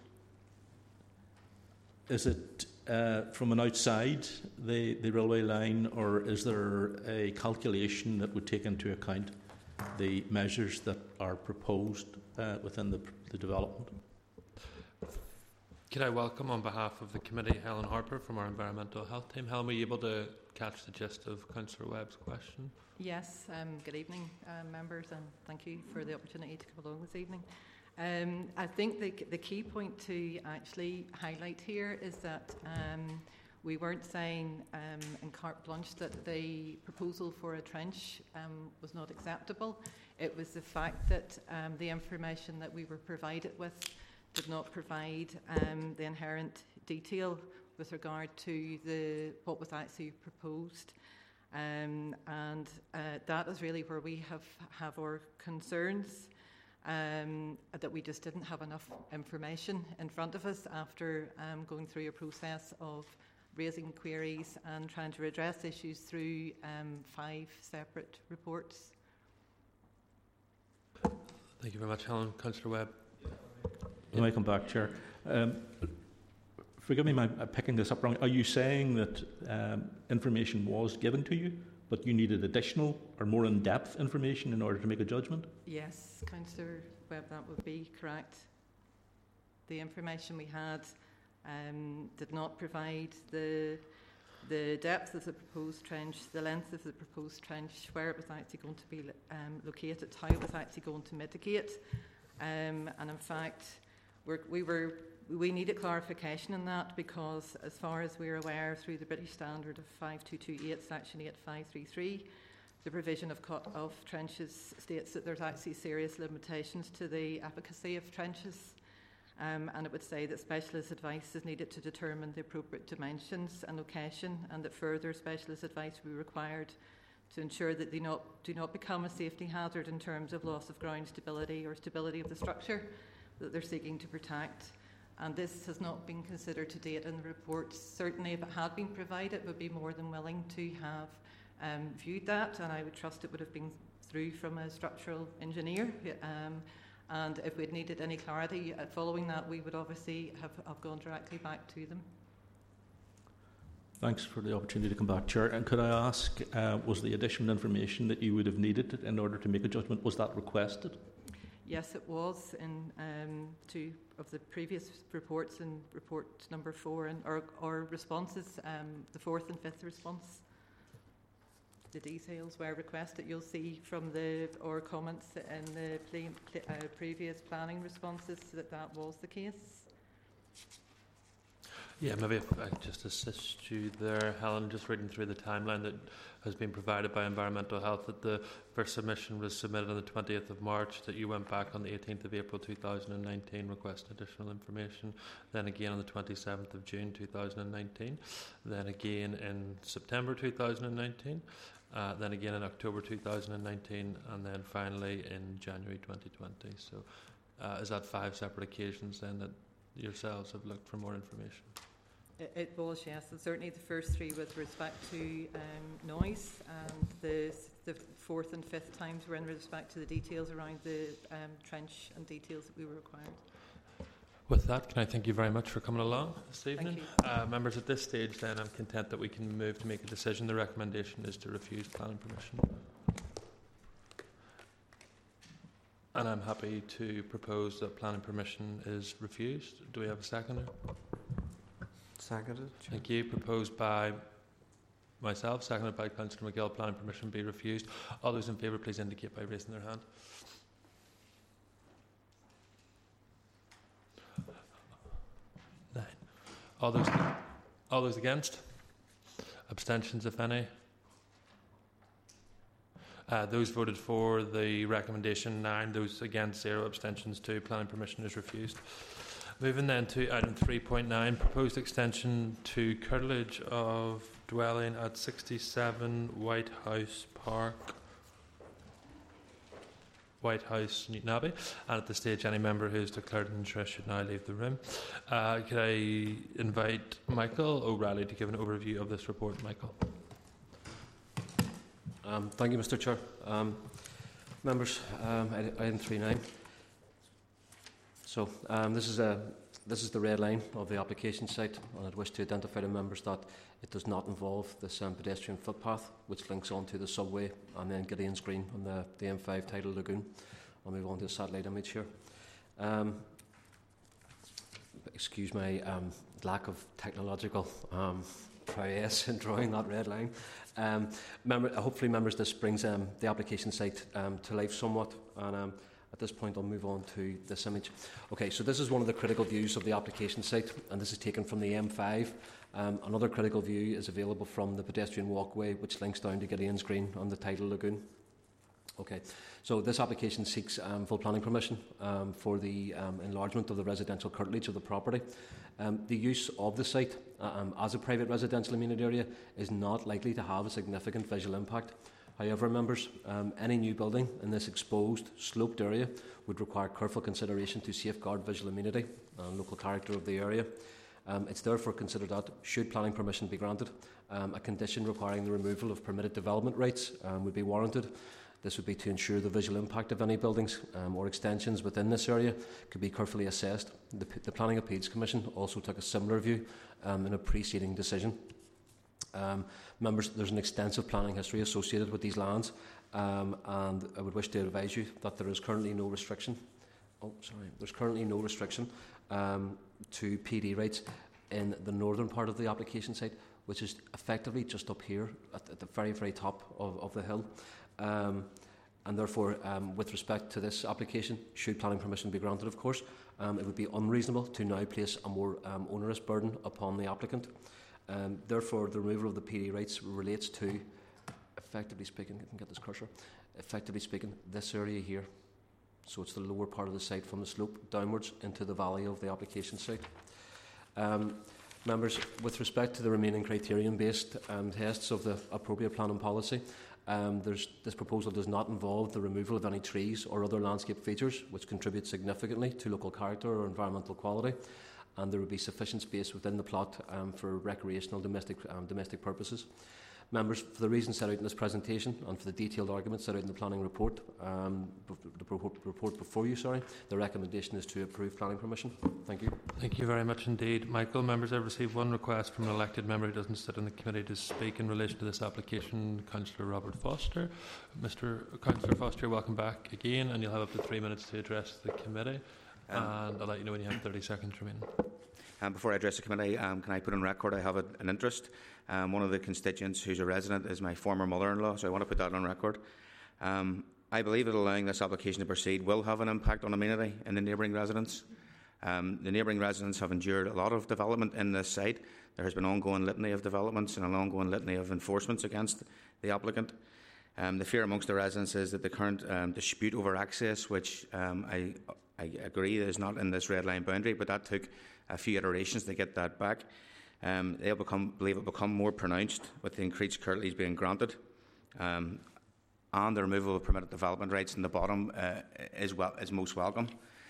is it uh, from an outside the, the railway line, or is there a calculation that would take into account the measures that are proposed uh, within the, the development? Could I welcome on behalf of the committee Helen Harper from our environmental health team. Helen, were you able to catch the gist of Councillor Webb's question? Yes, um, good evening, uh, members, and thank you for the opportunity to come along this evening. Um, I think the, the key point to actually highlight here is that um, we weren't saying um, in carte blanche that the proposal for a trench um, was not acceptable. It was the fact that um, the information that we were provided with did not provide um, the inherent detail with regard to the what was actually proposed. Um, and uh, that is really where we have, have our concerns, um, that we just didn't have enough information in front of us after um, going through a process of raising queries and trying to address issues through um, five separate reports. Thank you very much, Helen. Councillor Webb. When I come back, Chair. Um, forgive me, I'm picking this up wrong. Are you saying that um, information was given to you, but you needed additional or more in-depth information in order to make a judgment? Yes, Councillor Webb, that would be correct. The information we had um, did not provide the the depth of the proposed trench, the length of the proposed trench, where it was actually going to be um, located, how it was actually going to mitigate, um, and in fact, we're, we were we needed clarification in that because, as far as we're aware, through the British Standard of five two two eight, Section eight five three three, the provision of cut of trenches states that there's actually serious limitations to the efficacy of trenches. Um, and it would say that specialist advice is needed to determine the appropriate dimensions and location, and that further specialist advice will be required to ensure that they not, do not become a safety hazard in terms of loss of ground stability or stability of the structure that they're seeking to protect. And this has not been considered to date in the reports. Certainly, if it had been provided, we'd be more than willing to have um, viewed that, and I would trust it would have been through from a structural engineer. Um, And if we'd needed any clarity uh, following that, we would obviously have, have gone directly back to them. Thanks for the opportunity to come back, Chair. And could I ask, uh, was the additional information that you would have needed in order to make a judgment, was that requested? Yes, it was in um, two of the previous reports, in report number four, and or, or responses, um, the fourth and fifth response. The details were requested. You'll see from the or comments in the play, play, uh, previous planning responses that that was the case. Yeah, maybe if I could just assist you there, Helen, just reading through the timeline that has been provided by Environmental Health, that the first submission was submitted on the twentieth of March, that you went back on the eighteenth of April two thousand nineteen, requesting additional information, then again on the twenty-seventh of June two thousand nineteen, then again in September two thousand nineteen, uh, then again in October two thousand nineteen, and then finally in January twenty twenty. So uh, is that five separate occasions then that yourselves have looked for more information? It, it was, yes, and certainly the first three with respect to um, noise, and the, the fourth and fifth times were in respect to the details around the um, trench and details that we were required. With that, can I thank you very much for coming along this evening? Uh, members, at this stage then I'm content that we can move to make a decision. The recommendation is to refuse planning permission. And I'm happy to propose that planning permission is refused. Do we have a seconder? Seconded. Thank you. Proposed by myself, seconded by Councillor McGill, planning permission be refused. All those in favour please indicate by raising their hand. Nine. All those, all those against? Abstentions, if any? Uh, those voted for the recommendation, nine. Those against, zero. Abstentions, two. Planning permission is refused. Moving then to item three point nine, proposed extension to curtilage of dwelling at sixty-seven White House Park, White House, Newton Abbey. And at this stage, any member who has declared an interest should now leave the room. Uh, could I invite Michael O'Reilly to give an overview of this report? Michael. Um, thank you, Mr Chair. Um, members, um, item three point nine. So um, this is a this is the red line of the application site, and I'd wish to identify to members that it does not involve this um, pedestrian footpath, which links onto the subway and then Gideon's Green on the, the M five tidal lagoon. I'll move on to the satellite image here. Um, excuse my um, lack of technological um, prowess in drawing that red line. Um, member, hopefully, members, this brings um, the application site um, to life somewhat, and um, at this point I'll move on to this image. Okay, so this is one of the critical views of the application site, and this is taken from the M five. Um, another critical view is available from the pedestrian walkway, which links down to Gideon's Green on the tidal lagoon. Okay, so this application seeks um, full planning permission um, for the um, enlargement of the residential curtilage of the property. Um, the use of the site um, as a private residential amenity area is not likely to have a significant visual impact. However, members, um, any new building in this exposed, sloped area would require careful consideration to safeguard visual amenity and local character of the area. Um, it's therefore considered that, should planning permission be granted, um, a condition requiring the removal of permitted development rights um, would be warranted. This would be to ensure the visual impact of any buildings um, or extensions within this area could be carefully assessed. The, the Planning Appeals Commission also took a similar view um, in a preceding decision. Um, members, there's an extensive planning history associated with these lands, um, and I would wish to advise you that there is currently no restriction. Oh, sorry. There's currently no restriction um, to P D rights in the northern part of the application site, which is effectively just up here at, at the very, very top of, of the hill. Um, and therefore, um, with respect to this application, should planning permission be granted, of course, um, it would be unreasonable to now place a more um, onerous burden upon the applicant. Um, therefore, the removal of the P D rights relates to, effectively speaking, I can get this cursor, effectively speaking, this area here. So it's the lower part of the site from the slope downwards into the valley of the application site. Um, members, with respect to the remaining criterion-based um, tests of the appropriate planning policy, Um, there's, this proposal does not involve the removal of any trees or other landscape features which contribute significantly to local character or environmental quality, and there would be sufficient space within the plot um, for recreational domestic, um, domestic purposes. Members, for the reasons set out in this presentation and for the detailed arguments set out in the planning report, um, the report before you, sorry, the recommendation is to approve planning permission. Thank you. Thank you very much indeed, Michael. Members, I've received one request from an elected member who doesn't sit in the committee to speak in relation to this application, Councillor Robert Foster. Mister Councillor Foster, welcome back again, and you'll have up to three minutes to address the committee. Um, and I'll let you know when you have thirty seconds remaining. Um, before I address the committee, um, can I put on record I have a, an interest? Um, one of the constituents who's a resident is my former mother-in-law, so I want to put that on record. Um, I believe that allowing this application to proceed will have an impact on amenity in the neighbouring residents. Um, the neighbouring residents have endured a lot of development in this site. There has been ongoing litany of developments and an ongoing litany of enforcements against the applicant. Um, the fear amongst the residents is that the current um, dispute over access, which um, I, I agree is not in this red line boundary, but that took a few iterations to get that back. Um, they'll become, believe it will become more pronounced with the increased curtilage being granted, um, and the removal of permitted development rights in the bottom uh, is, well, is most welcome.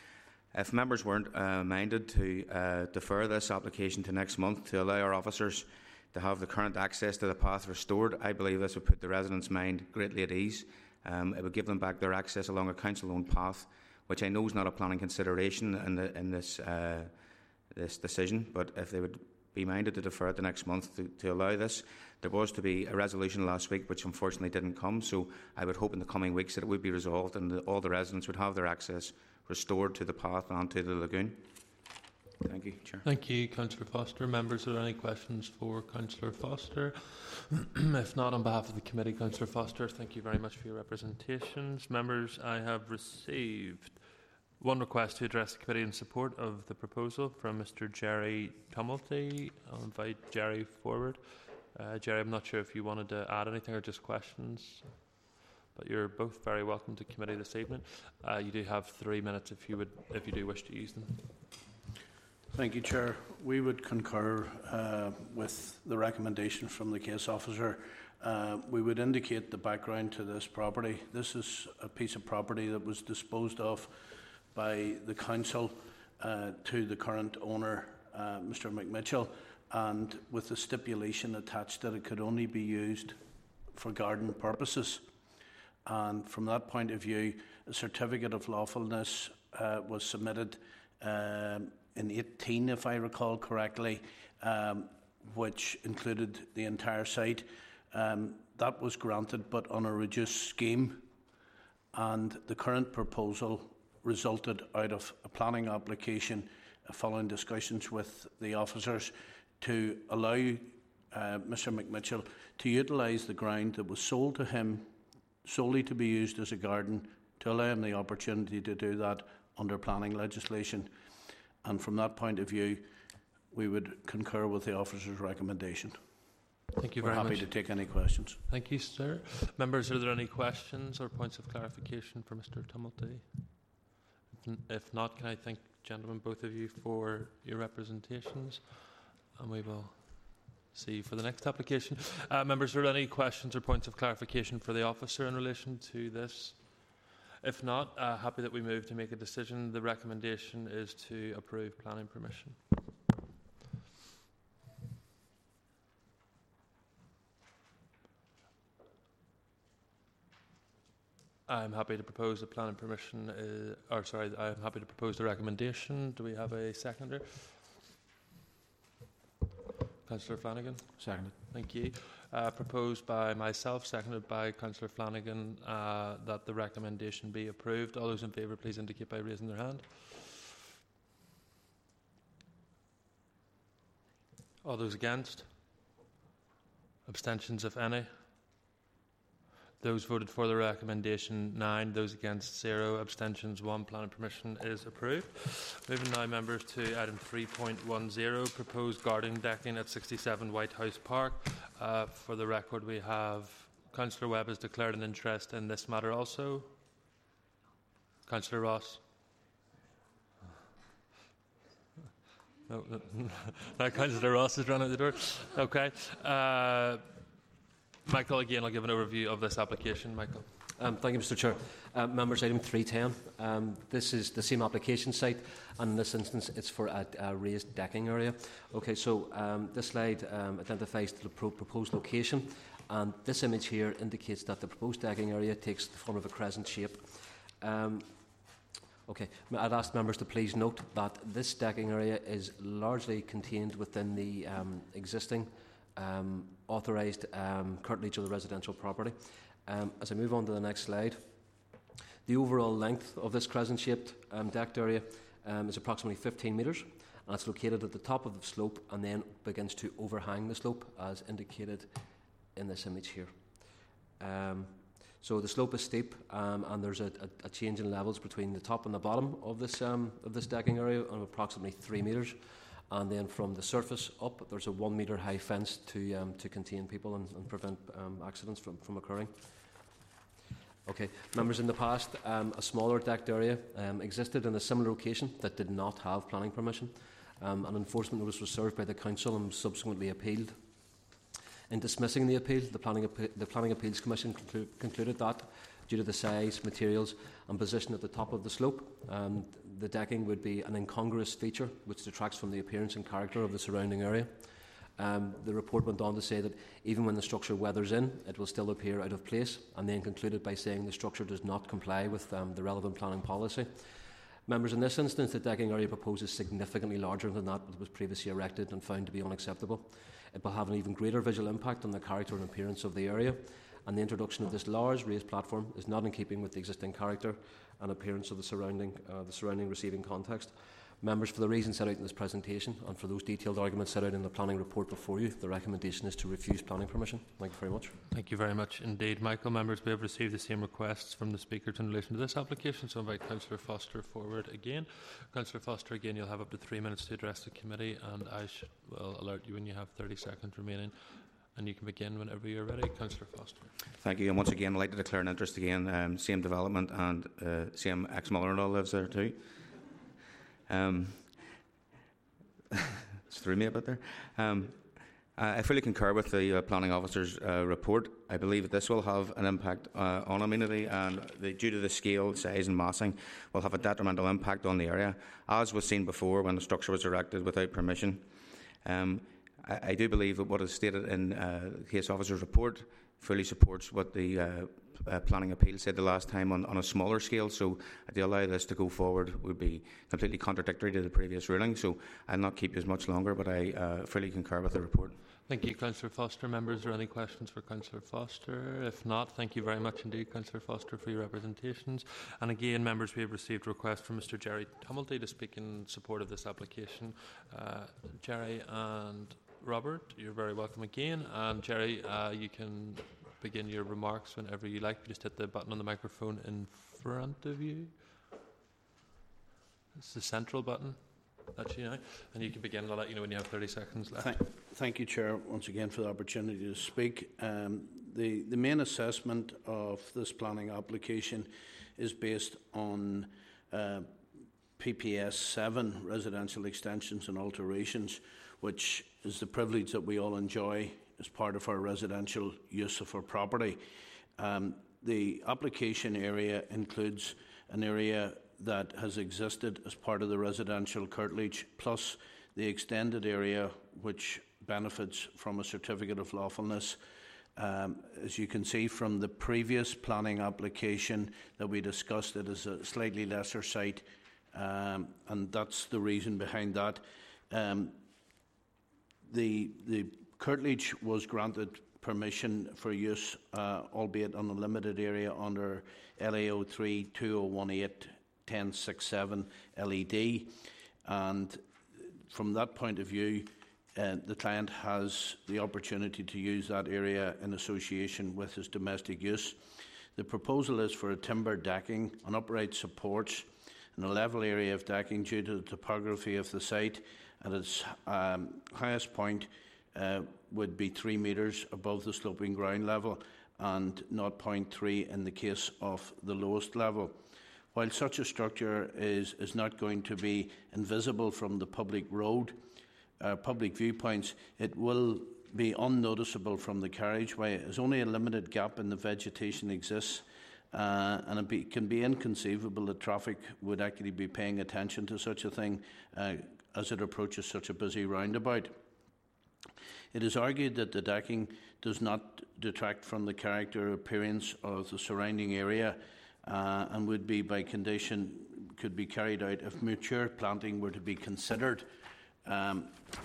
If members weren't uh, minded to uh, defer this application to next month to allow our officers to have the current access to the path restored, I believe this would put the residents' mind greatly at ease. Um, it would give them back their access along a council-owned path which I know is not a planning consideration in, the, in this, uh, this decision, but if they would be minded to defer it the next month to, to allow this. There was to be a resolution last week, which unfortunately didn't come, so I would hope in the coming weeks that it would be resolved and that all the residents would have their access restored to the path and to the lagoon. Thank you, Chair. Thank you, Councillor Foster. Members, are there any questions for Councillor Foster? If not, on behalf of the committee, Councillor Foster, thank you very much for your representations. Members, I have received one request to address the committee in support of the proposal from Mister Jerry Tumulty. I'll invite Jerry forward. Uh, Jerry, I'm not sure if you wanted to add anything or just questions, but you're both very welcome to committee this evening. Uh, you do have three minutes if you would, if you do wish to use them. Thank you, Chair. We would concur uh, with the recommendation from the case officer. Uh, we would indicate the background to this property. This is a piece of property that was disposed of by the council uh, to the current owner, uh, Mister McMitchell, and with the stipulation attached that it could only be used for garden purposes. And from that point of view, a certificate of lawfulness uh, was submitted um, in eighteen, if I recall correctly, um, which included the entire site. Um, that was granted, but on a reduced scheme, and the current proposal resulted out of a planning application uh, following discussions with the officers to allow uh, Mister McMitchell to utilise the ground that was sold to him solely to be used as a garden, to allow him the opportunity to do that under planning legislation. And from that point of view, we would concur with the officer's recommendation. Thank you We're very happy much. to take any questions. Thank you, sir. Members, are there any questions or points of clarification for Mister Tumulty? If, if not, can I thank, gentlemen, both of you for your representations, and we will see you for the next application. Uh, members, are there any questions or points of clarification for the officer in relation to this? If not, uh, happy that we move to make a decision. The recommendation is to approve planning permission. I'm happy to propose the planning permission, uh, or sorry, I'm happy to propose the recommendation. Do we have a seconder? Councillor Flanagan. Seconded. Thank you. Uh, proposed by myself, seconded by Councillor Flanagan, uh, that the recommendation be approved. All those in favour, please indicate by raising their hand. All those against? Abstentions, if any? Those voted for the recommendation, nine. Those against, zero. Abstentions, one. Planning permission is approved. Moving now, members, to item three point one zero, proposed garden decking at sixty-seven White House Park. Uh, for the record, we have Councillor Webb has declared an interest in this matter also. Councillor Ross. No, no, now Councillor Ross has run out the door. Okay. Uh, Michael, again, I'll give an overview of this application. Michael. Um, thank you, Mister Chair. Uh, members, item three ten. Um, this is the same application site, and in this instance, it's for a, a raised decking area. Okay, so um, this slide um, identifies the pro proposed location, and this image here indicates that the proposed decking area takes the form of a crescent shape. Um, Okay, I'd ask members to please note that this decking area is largely contained within the um, existing um, authorised um, curtilage of the residential property. Um, as I move on to the next slide, the overall length of this crescent-shaped um, decked area um, is approximately fifteen metres, and it's located at the top of the slope and then begins to overhang the slope as indicated in this image here. Um, So the slope is steep, um, and there's a, a, a change in levels between the top and the bottom of this um, of this decking area of approximately three metres, and then from the surface up, there's a one metre high fence to um, to contain people and, and prevent um, accidents from, from occurring. Okay, members, in the past, um, a smaller decked area um, existed in a similar location that did not have planning permission. Um, an enforcement notice was served by the council and subsequently appealed. In dismissing the appeal, the Planning, the Planning Appeals Commission conclu concluded that, due to the size, materials and position at the top of the slope, um, the decking would be an incongruous feature which detracts from the appearance and character of the surrounding area. Um, the report went on to say that even when the structure weathers in, it will still appear out of place, and then concluded by saying the structure does not comply with um, the relevant planning policy. Members, in this instance, the decking area proposed is significantly larger than that that was previously erected and found to be unacceptable. It will have an even greater visual impact on the character and appearance of the area, and the introduction of this large raised platform is not in keeping with the existing character and appearance of the surrounding, uh, the surrounding receiving context. Members, for the reasons set out in this presentation and for those detailed arguments set out in the planning report before you, the recommendation is to refuse planning permission. Thank you very much. Thank you very much indeed, Michael. Members, we have received the same requests from the speakers in relation to this application, so I invite Councillor Foster forward again. Councillor Foster, again, you'll have up to three minutes to address the committee, and I sh will alert you when you have thirty seconds remaining. And you can begin whenever you're ready. Councillor Foster. Thank you. And once again, I'd like to declare an interest again. Um, same development, and uh, same ex-mother-in-law lives there too. Um, it's threw me a bit there. Um, I fully concur with the uh, planning officer's uh, report. I believe that this will have an impact uh, on amenity, and the, due to the scale, size and massing, will have a detrimental impact on the area, as was seen before when the structure was erected without permission. Um, I do believe that what is stated in uh, the case officer's report fully supports what the uh, uh, planning appeal said the last time on, on a smaller scale. So to allow this to go forward would be completely contradictory to the previous ruling. So I'll not keep you as much longer, but I uh, fully concur with the report. Thank you, Councillor Foster. Members, are there any questions for Councillor Foster? If not, thank you very much indeed, Councillor Foster, for your representations. And again, members, we have received a request from Mr Jerry Tumulty to speak in support of this application. Uh, Jerry and Robert, you're very welcome again. And Jerry, uh, you can begin your remarks whenever you like. You just hit the button on the microphone in front of you. It's the central button. That's you now. And you can begin. I'll let you know when you have thirty seconds left. Thank, thank you, Chair, once again for the opportunity to speak. Um, the, the main assessment of this planning application is based on uh, P P S seven, residential extensions and alterations, which is the privilege that we all enjoy as part of our residential use of our property. Um, the application area includes an area that has existed as part of the residential curtilage, plus the extended area which benefits from a certificate of lawfulness. Um, as you can see from the previous planning application that we discussed, it is a slightly lesser site, um, and that's the reason behind that. Um, The, the curtilage was granted permission for use, uh, albeit on a limited area under L A O three two oh one eight ten sixty-seven L E D, and from that point of view, uh, the client has the opportunity to use that area in association with his domestic use. The proposal is for a timber decking on upright supports and a level area of decking due to the topography of the site. At its um, highest point uh, would be three metres above the sloping ground level and zero point three in the case of the lowest level. While such a structure is, is not going to be invisible from the public road, uh, public viewpoints, it will be unnoticeable from the carriageway, as only a limited gap in the vegetation exists, uh, and it be, can be inconceivable that traffic would actually be paying attention to such a thing uh, as it approaches such a busy roundabout. It is argued that the decking does not detract from the character or appearance of the surrounding area uh, and would be, by condition, could be carried out if mature planting were to be considered um,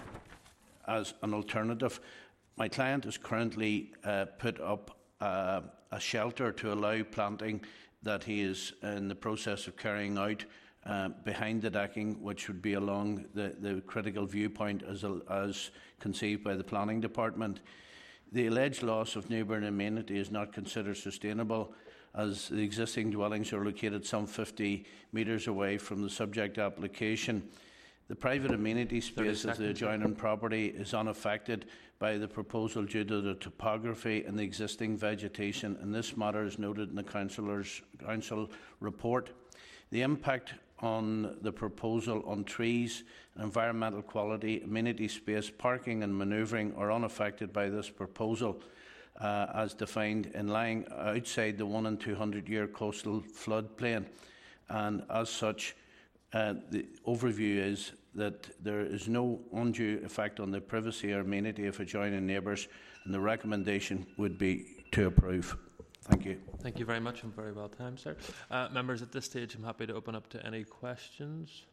as an alternative. My client has currently uh, put up uh, a shelter to allow planting that he is in the process of carrying out Uh, behind the decking, which would be along the, the critical viewpoint as, a, as conceived by the planning department. The alleged loss of neighbouring amenity is not considered sustainable, as the existing dwellings are located some fifty metres away from the subject application. The private amenity space of the adjoining property is unaffected by the proposal due to the topography and the existing vegetation, and this matter is noted in the councillor's council report. The impact on the proposal on trees, environmental quality, amenity space, parking and manoeuvring are unaffected by this proposal uh, as defined in lying outside the one in two hundred year coastal floodplain, and as such uh, the overview is that there is no undue effect on the privacy or amenity of adjoining neighbours, and the recommendation would be to approve. Thank you. Thank you very much and very well timed, sir. Uh, members, at this stage I'm happy to open up to any questions.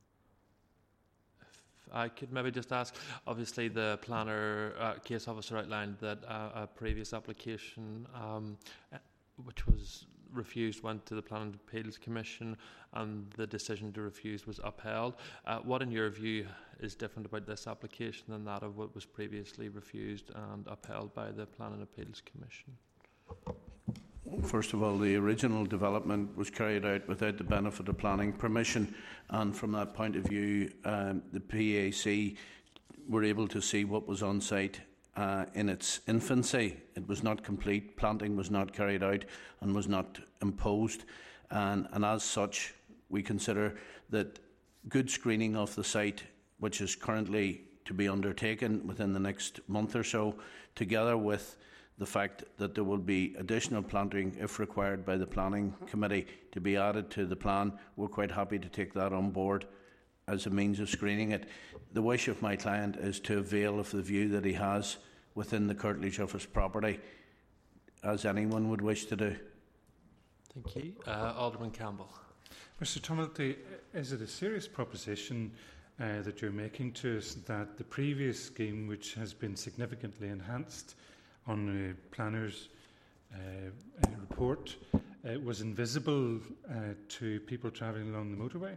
If I could maybe just ask, obviously the planner, uh, case officer outlined that uh, a previous application um, which was refused went to the Planning Appeals Commission and the decision to refuse was upheld. Uh, what in your view is different about this application than that of what was previously refused and upheld by the Planning Appeals Commission? First of all, the original development was carried out without the benefit of planning permission, and from that point of view, um, the P A C were able to see what was on site uh, in its infancy. It was not complete, planting was not carried out and was not imposed, and, and as such, we consider that good screening of the site, which is currently to be undertaken within the next month or so, together with the fact that there will be additional planting, if required by the Planning Committee, to be added to the plan. We're quite happy to take that on board as a means of screening it. The wish of my client is to avail of the view that he has within the curtilage of his property, as anyone would wish to do. Thank you. Uh, Alderman Campbell. Mr Tumilty, is it a serious proposition uh, that you're making to us that the previous scheme, which has been significantly enhanced on the planner's uh, uh, report, uh, was invisible uh, to people travelling along the motorway?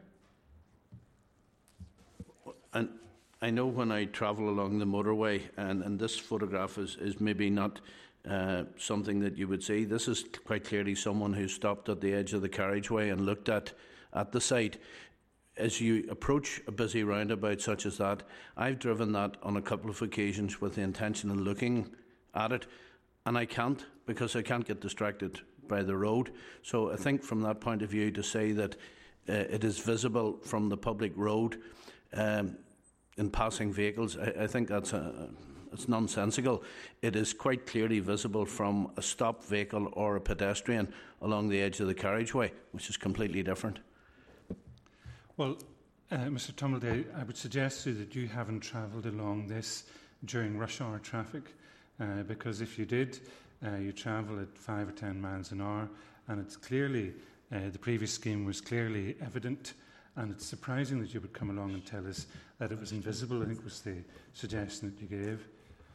And I know when I travel along the motorway, and, and this photograph is, is maybe not uh, something that you would see. This is quite clearly someone who stopped at the edge of the carriageway and looked at, at the site. As you approach a busy roundabout such as that, I've driven that on a couple of occasions with the intention of looking at it, and I can't, because I can't get distracted by the road. So I think from that point of view, to say that uh, it is visible from the public road um, in passing vehicles, I, I think that's a, it's nonsensical. It is quite clearly visible from a stopped vehicle or a pedestrian along the edge of the carriageway, which is completely different. Well, uh, Mr Tumilty, I would suggest to you that you haven't travelled along this during rush hour traffic. Uh, because if you did, uh, you travel at five or ten miles an hour, and it's clearly, uh, the previous scheme was clearly evident, and it's surprising that you would come along and tell us that it was invisible. I think was the suggestion that you gave.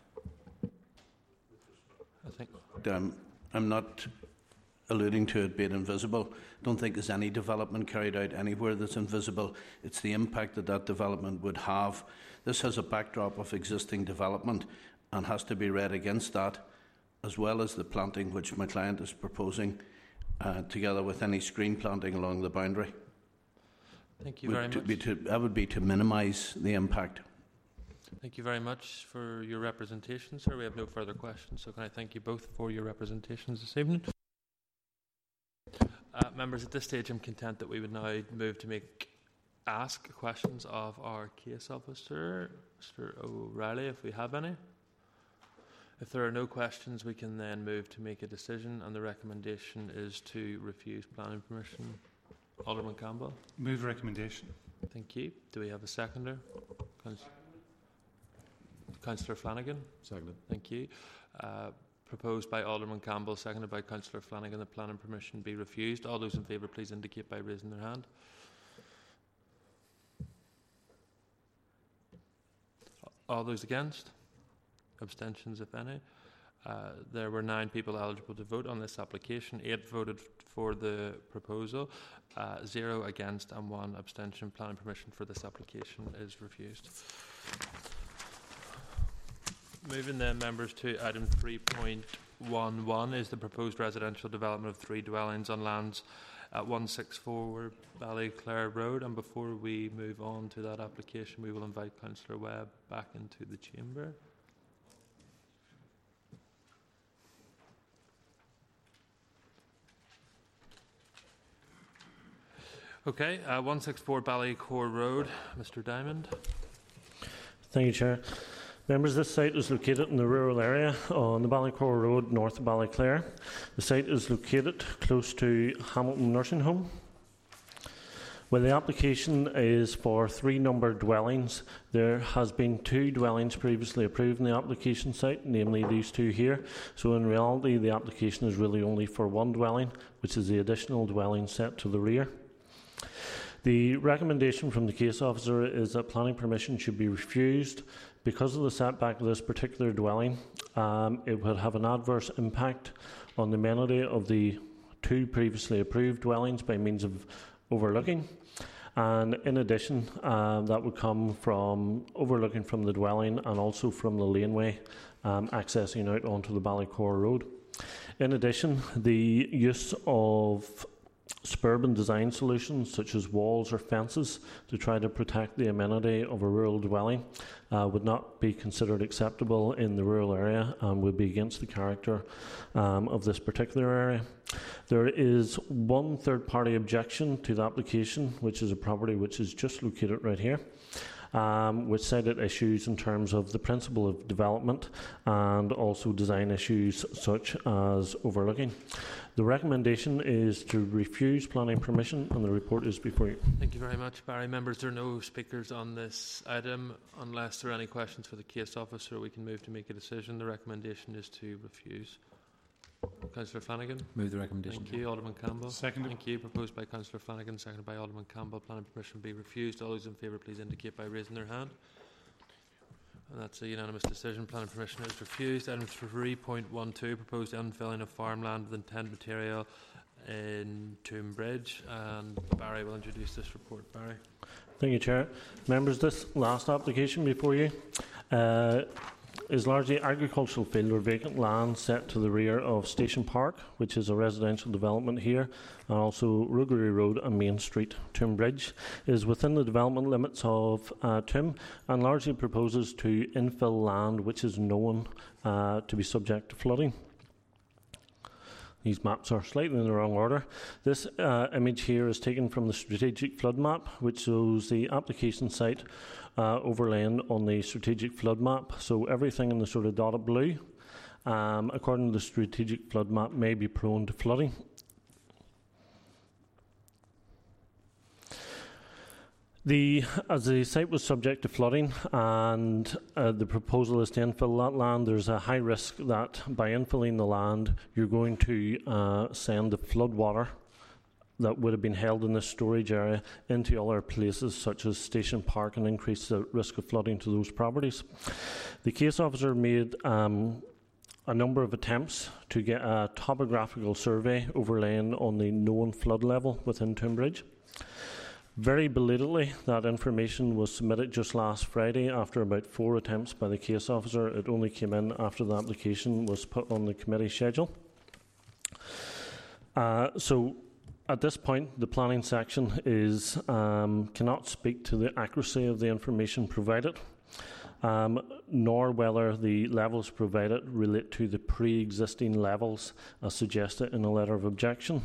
I think um, I'm not alluding to it being invisible. I don't think there's any development carried out anywhere that's invisible. It's the impact that that development would have. This has a backdrop of existing development and has to be read against that, as well as the planting which my client is proposing, uh, together with any screen planting along the boundary. Thank you very to, much. Be to, that would be to minimise the impact. Thank you very much for your representation, sir. We have no further questions, so can I thank you both for your representations this evening. Uh, members, at this stage I'm content that we would now move to make ask questions of our case officer, Mister O'Reilly, if we have any. If there are no questions, we can then move to make a decision, and the recommendation is to refuse planning permission. Alderman Campbell. Move recommendation. Thank you. Do we have a seconder? Council- Councillor Flanagan. Seconded. Thank you. Uh, proposed by Alderman Campbell, seconded by Councillor Flanagan, that planning permission be refused. All those in favour, please indicate by raising their hand. All those against? Abstentions, if any. Uh, there were nine people eligible to vote on this application. Eight voted for the proposal, uh, zero against, and one abstention. Planning permission for this application is refused. Moving then, members, to item three point one one is the proposed residential development of three dwellings on lands at one sixty-four Ballyclare Road. And before we move on to that application, we will invite Councillor Webb back into the chamber. Okay, uh, one sixty-four Ballycore Road, Mister Diamond. Thank you, Chair. Members, this site is located in the rural area on the Ballycore Road, north of Ballyclare. The site is located close to Hamilton Nursing Home. Well, the application is for three numbered dwellings. There has been two dwellings previously approved in the application site, namely these two here. So in reality, the application is really only for one dwelling, which is the additional dwelling set to the rear. The recommendation from the case officer is that planning permission should be refused because of the setback of this particular dwelling. Um, it would have an adverse impact on the amenity of the two previously approved dwellings by means of overlooking, and in addition, uh, that would come from overlooking from the dwelling and also from the laneway um, accessing out onto the Ballycore Road. In addition, the use of suburban design solutions such as walls or fences to try to protect the amenity of a rural dwelling uh, would not be considered acceptable in the rural area and would be against the character um, of this particular area. There is one third-party objection to the application, which is a property which is just located right here, um, which cited issues in terms of the principle of development and also design issues such as overlooking. The recommendation is to refuse planning permission, and the report is before you. Thank you very much, Barry. Members, there are no speakers on this item. Unless there are any questions for the case officer, we can move to make a decision. The recommendation is to refuse. Councillor Flanagan. Move the recommendation. Thank you. Alderman Campbell. Seconded. Thank you. Proposed by Councillor Flanagan, seconded by Alderman Campbell. Planning permission be refused. All those in favour, please indicate by raising their hand. And that's a unanimous decision. Planning permission is refused. Item three point one two, proposed infilling of farmland with intent material in Tombridge. And Barry will introduce this report. Barry. Thank you, Chair. Members, this last application before you uh, is largely agricultural field or vacant land set to the rear of Station Park, which is a residential development here, and also Ruggery Road and Main Street. Tombridge is within the development limits of uh, Toom and largely proposes to infill land which is known uh, to be subject to flooding. These maps are slightly in the wrong order. This uh, image here is taken from the strategic flood map, which shows the application site uh, overlain on the strategic flood map. So everything in the sort of dotted blue, um, according to the strategic flood map, may be prone to flooding. The, as the site was subject to flooding and uh, the proposal is to infill that land, there's a high risk that by infilling the land, you're going to uh, send the flood water that would have been held in this storage area into other places such as Station Park and increase the risk of flooding to those properties. The case officer made um, a number of attempts to get a topographical survey overlaying on the known flood level within Tombridge. Very belatedly, that information was submitted just last Friday after about four attempts by the case officer. It only came in after the application was put on the committee schedule. Uh, so, at this point, the planning section is um, cannot speak to the accuracy of the information provided, um, nor whether the levels provided relate to the pre-existing levels as suggested in a letter of objection.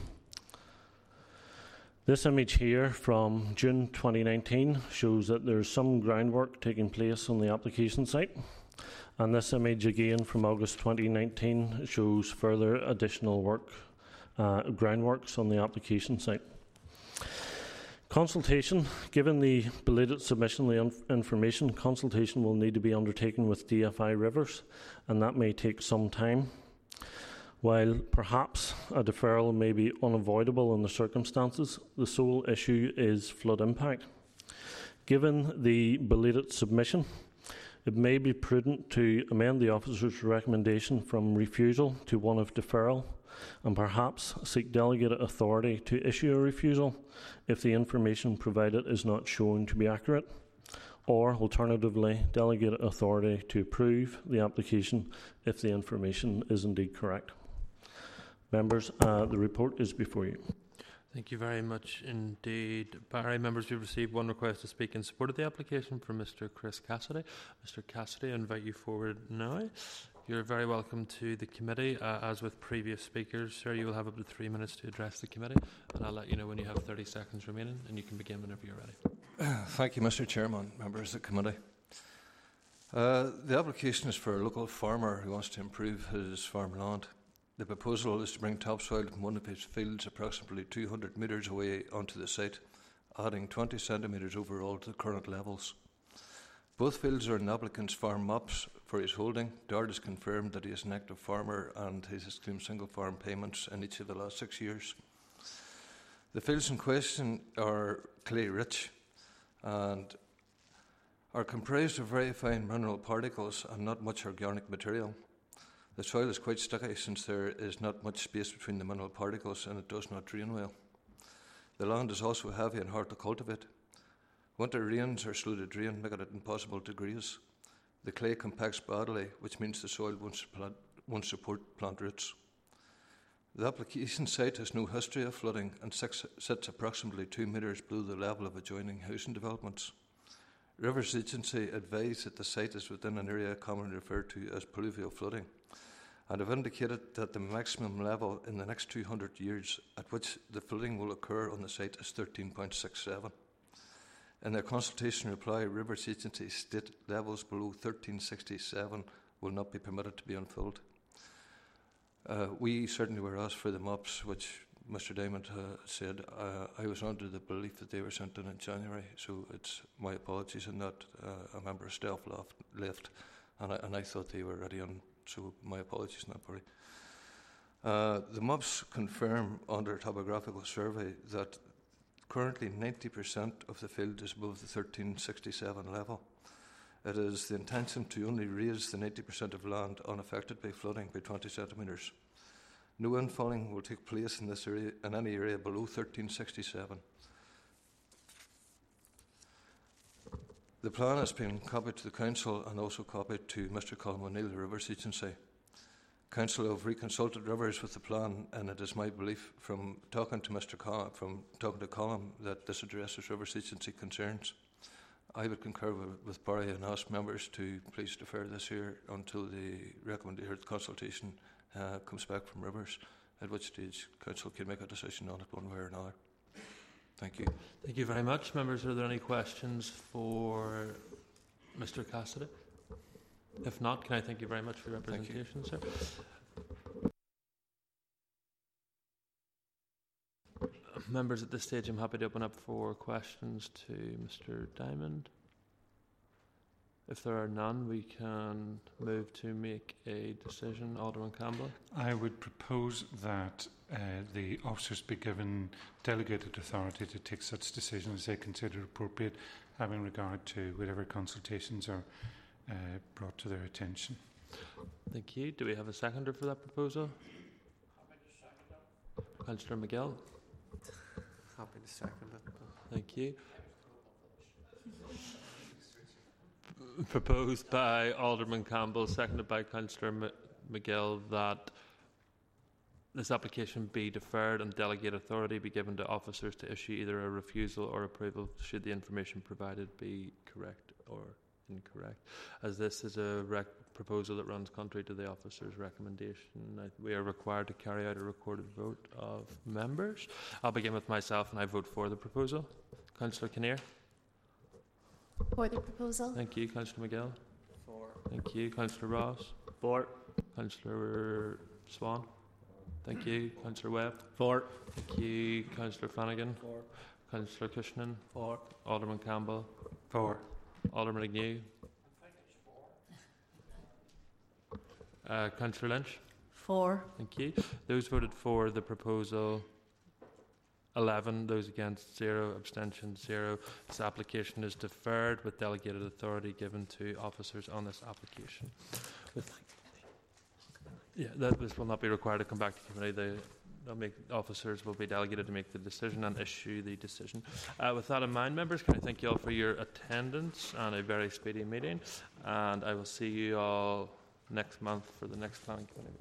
This image here from June twenty nineteen shows that there's some groundwork taking place on the application site. And this image again from August twenty nineteen shows further additional work, uh, groundworks on the application site. Consultation, given the belated submission of the inf information, consultation will need to be undertaken with D F I Rivers, and that may take some time. While perhaps a deferral may be unavoidable in the circumstances, the sole issue is flood impact. Given the belated submission, it may be prudent to amend the officer's recommendation from refusal to one of deferral, and perhaps seek delegated authority to issue a refusal if the information provided is not shown to be accurate, or alternatively, delegated authority to approve the application if the information is indeed correct. Members, uh, the report is before you. Thank you very much indeed, Barry. Members, we've received one request to speak in support of the application from Mister Chris Cassidy. Mister Cassidy, I invite you forward now. You're very welcome to the committee. Uh, as with previous speakers, sir, you will have up to three minutes to address the committee, and I'll let you know when you have thirty seconds remaining, and you can begin whenever you're ready. Thank you, Mister Chairman, members of the committee. Uh, the application is for a local farmer who wants to improve his farmland. The proposal is to bring topsoil from one of his fields approximately two hundred metres away onto the site adding twenty centimetres overall to the current levels. Both fields are in the applicant's farm maps for his holding. Dart has confirmed that he is an active farmer and he has claimed single farm payments in each of the last six years. The fields in question are clay rich and are comprised of very fine mineral particles and not much organic material. The soil is quite sticky since there is not much space between the mineral particles and it does not drain well. The land is also heavy and hard to cultivate. Winter rains are slow to drain, making it impossible to graze. The clay compacts badly, which means the soil won't support, won't support plant roots. The application site has no history of flooding and six, sits approximately two metres below the level of adjoining housing developments. Rivers Agency advised that the site is within an area commonly referred to as pluvial flooding, and have indicated that the maximum level in the next two hundred years at which the flooding will occur on the site is thirteen point six seven. In their consultation reply, Rivers Agency state levels below thirteen sixty-seven will not be permitted to be unfilled. Uh, we certainly were asked for the maps, which Mister Diamond uh, said. Uh, I was under the belief that they were sent in in January, so it's my apologies in that. Uh, a member of staff left, left and, I, and I thought they were ready on, so my apologies in that party. Uh, the maps confirm under topographical survey that currently ninety percent of the field is above the thirteen sixty-seven level. It is the intention to only raise the ninety percent of land unaffected by flooding by twenty centimetres. No infilling will take place in this area, in any area below thirteen sixty-seven. The plan has been copied to the Council and also copied to Mister Colm O'Neill, the Rivers Agency. Council have reconsulted Rivers with the plan, and it is my belief from talking to Mister Col- from talking to Colm that this addresses Rivers Agency concerns. I would concur with, with Barry and ask members to please defer this here until the recommendation consultation uh, comes back from Rivers, at which stage Council can make a decision on it one way or another. Thank you. Thank you very much. Members, are there any questions for Mister Cassidy? If not, can I thank you very much for your representation, sir? Members, at this stage, I'm happy to open up for questions to Mister Diamond. If there are none, we can move to make a decision. Alderman Campbell. I would propose that uh, the officers be given delegated authority to take such decisions as they consider appropriate, having regard to whatever consultations are uh, brought to their attention. Thank you. Do we have a seconder for that proposal? Happy to second it. Councillor McGill. Happy to second it. Thank you. Proposed by Alderman Campbell, seconded by Councillor M- McGill, that this application be deferred and delegate authority be given to officers to issue either a refusal or approval should the information provided be correct or incorrect. As this is a rec- proposal that runs contrary to the officer's recommendation, I, we are required to carry out a recorded vote of members. I'll begin with myself, and I vote for the proposal. Councillor Kinnear. For the proposal. Thank you. Councillor McGill. For. Thank you. Councillor Ross. For. Councillor Swan. Thank you. Councillor Webb. For. Thank you. Councillor Flanagan. For. Councillor Cushnan. For. Alderman Campbell. For. Alderman Agnew. Uh, Councillor Lynch. For. Thank you. Those voted for the proposal, eleven. Those against, zero. Abstentions, zero. This application is deferred with delegated authority given to officers on this application. With, yeah, that this will not be required to come back to committee. The they'll make, officers will be delegated to make the decision and issue the decision. Uh, with that in mind, members, can I thank you all for your attendance and a very speedy meeting. And I will see you all next month for the next planning committee.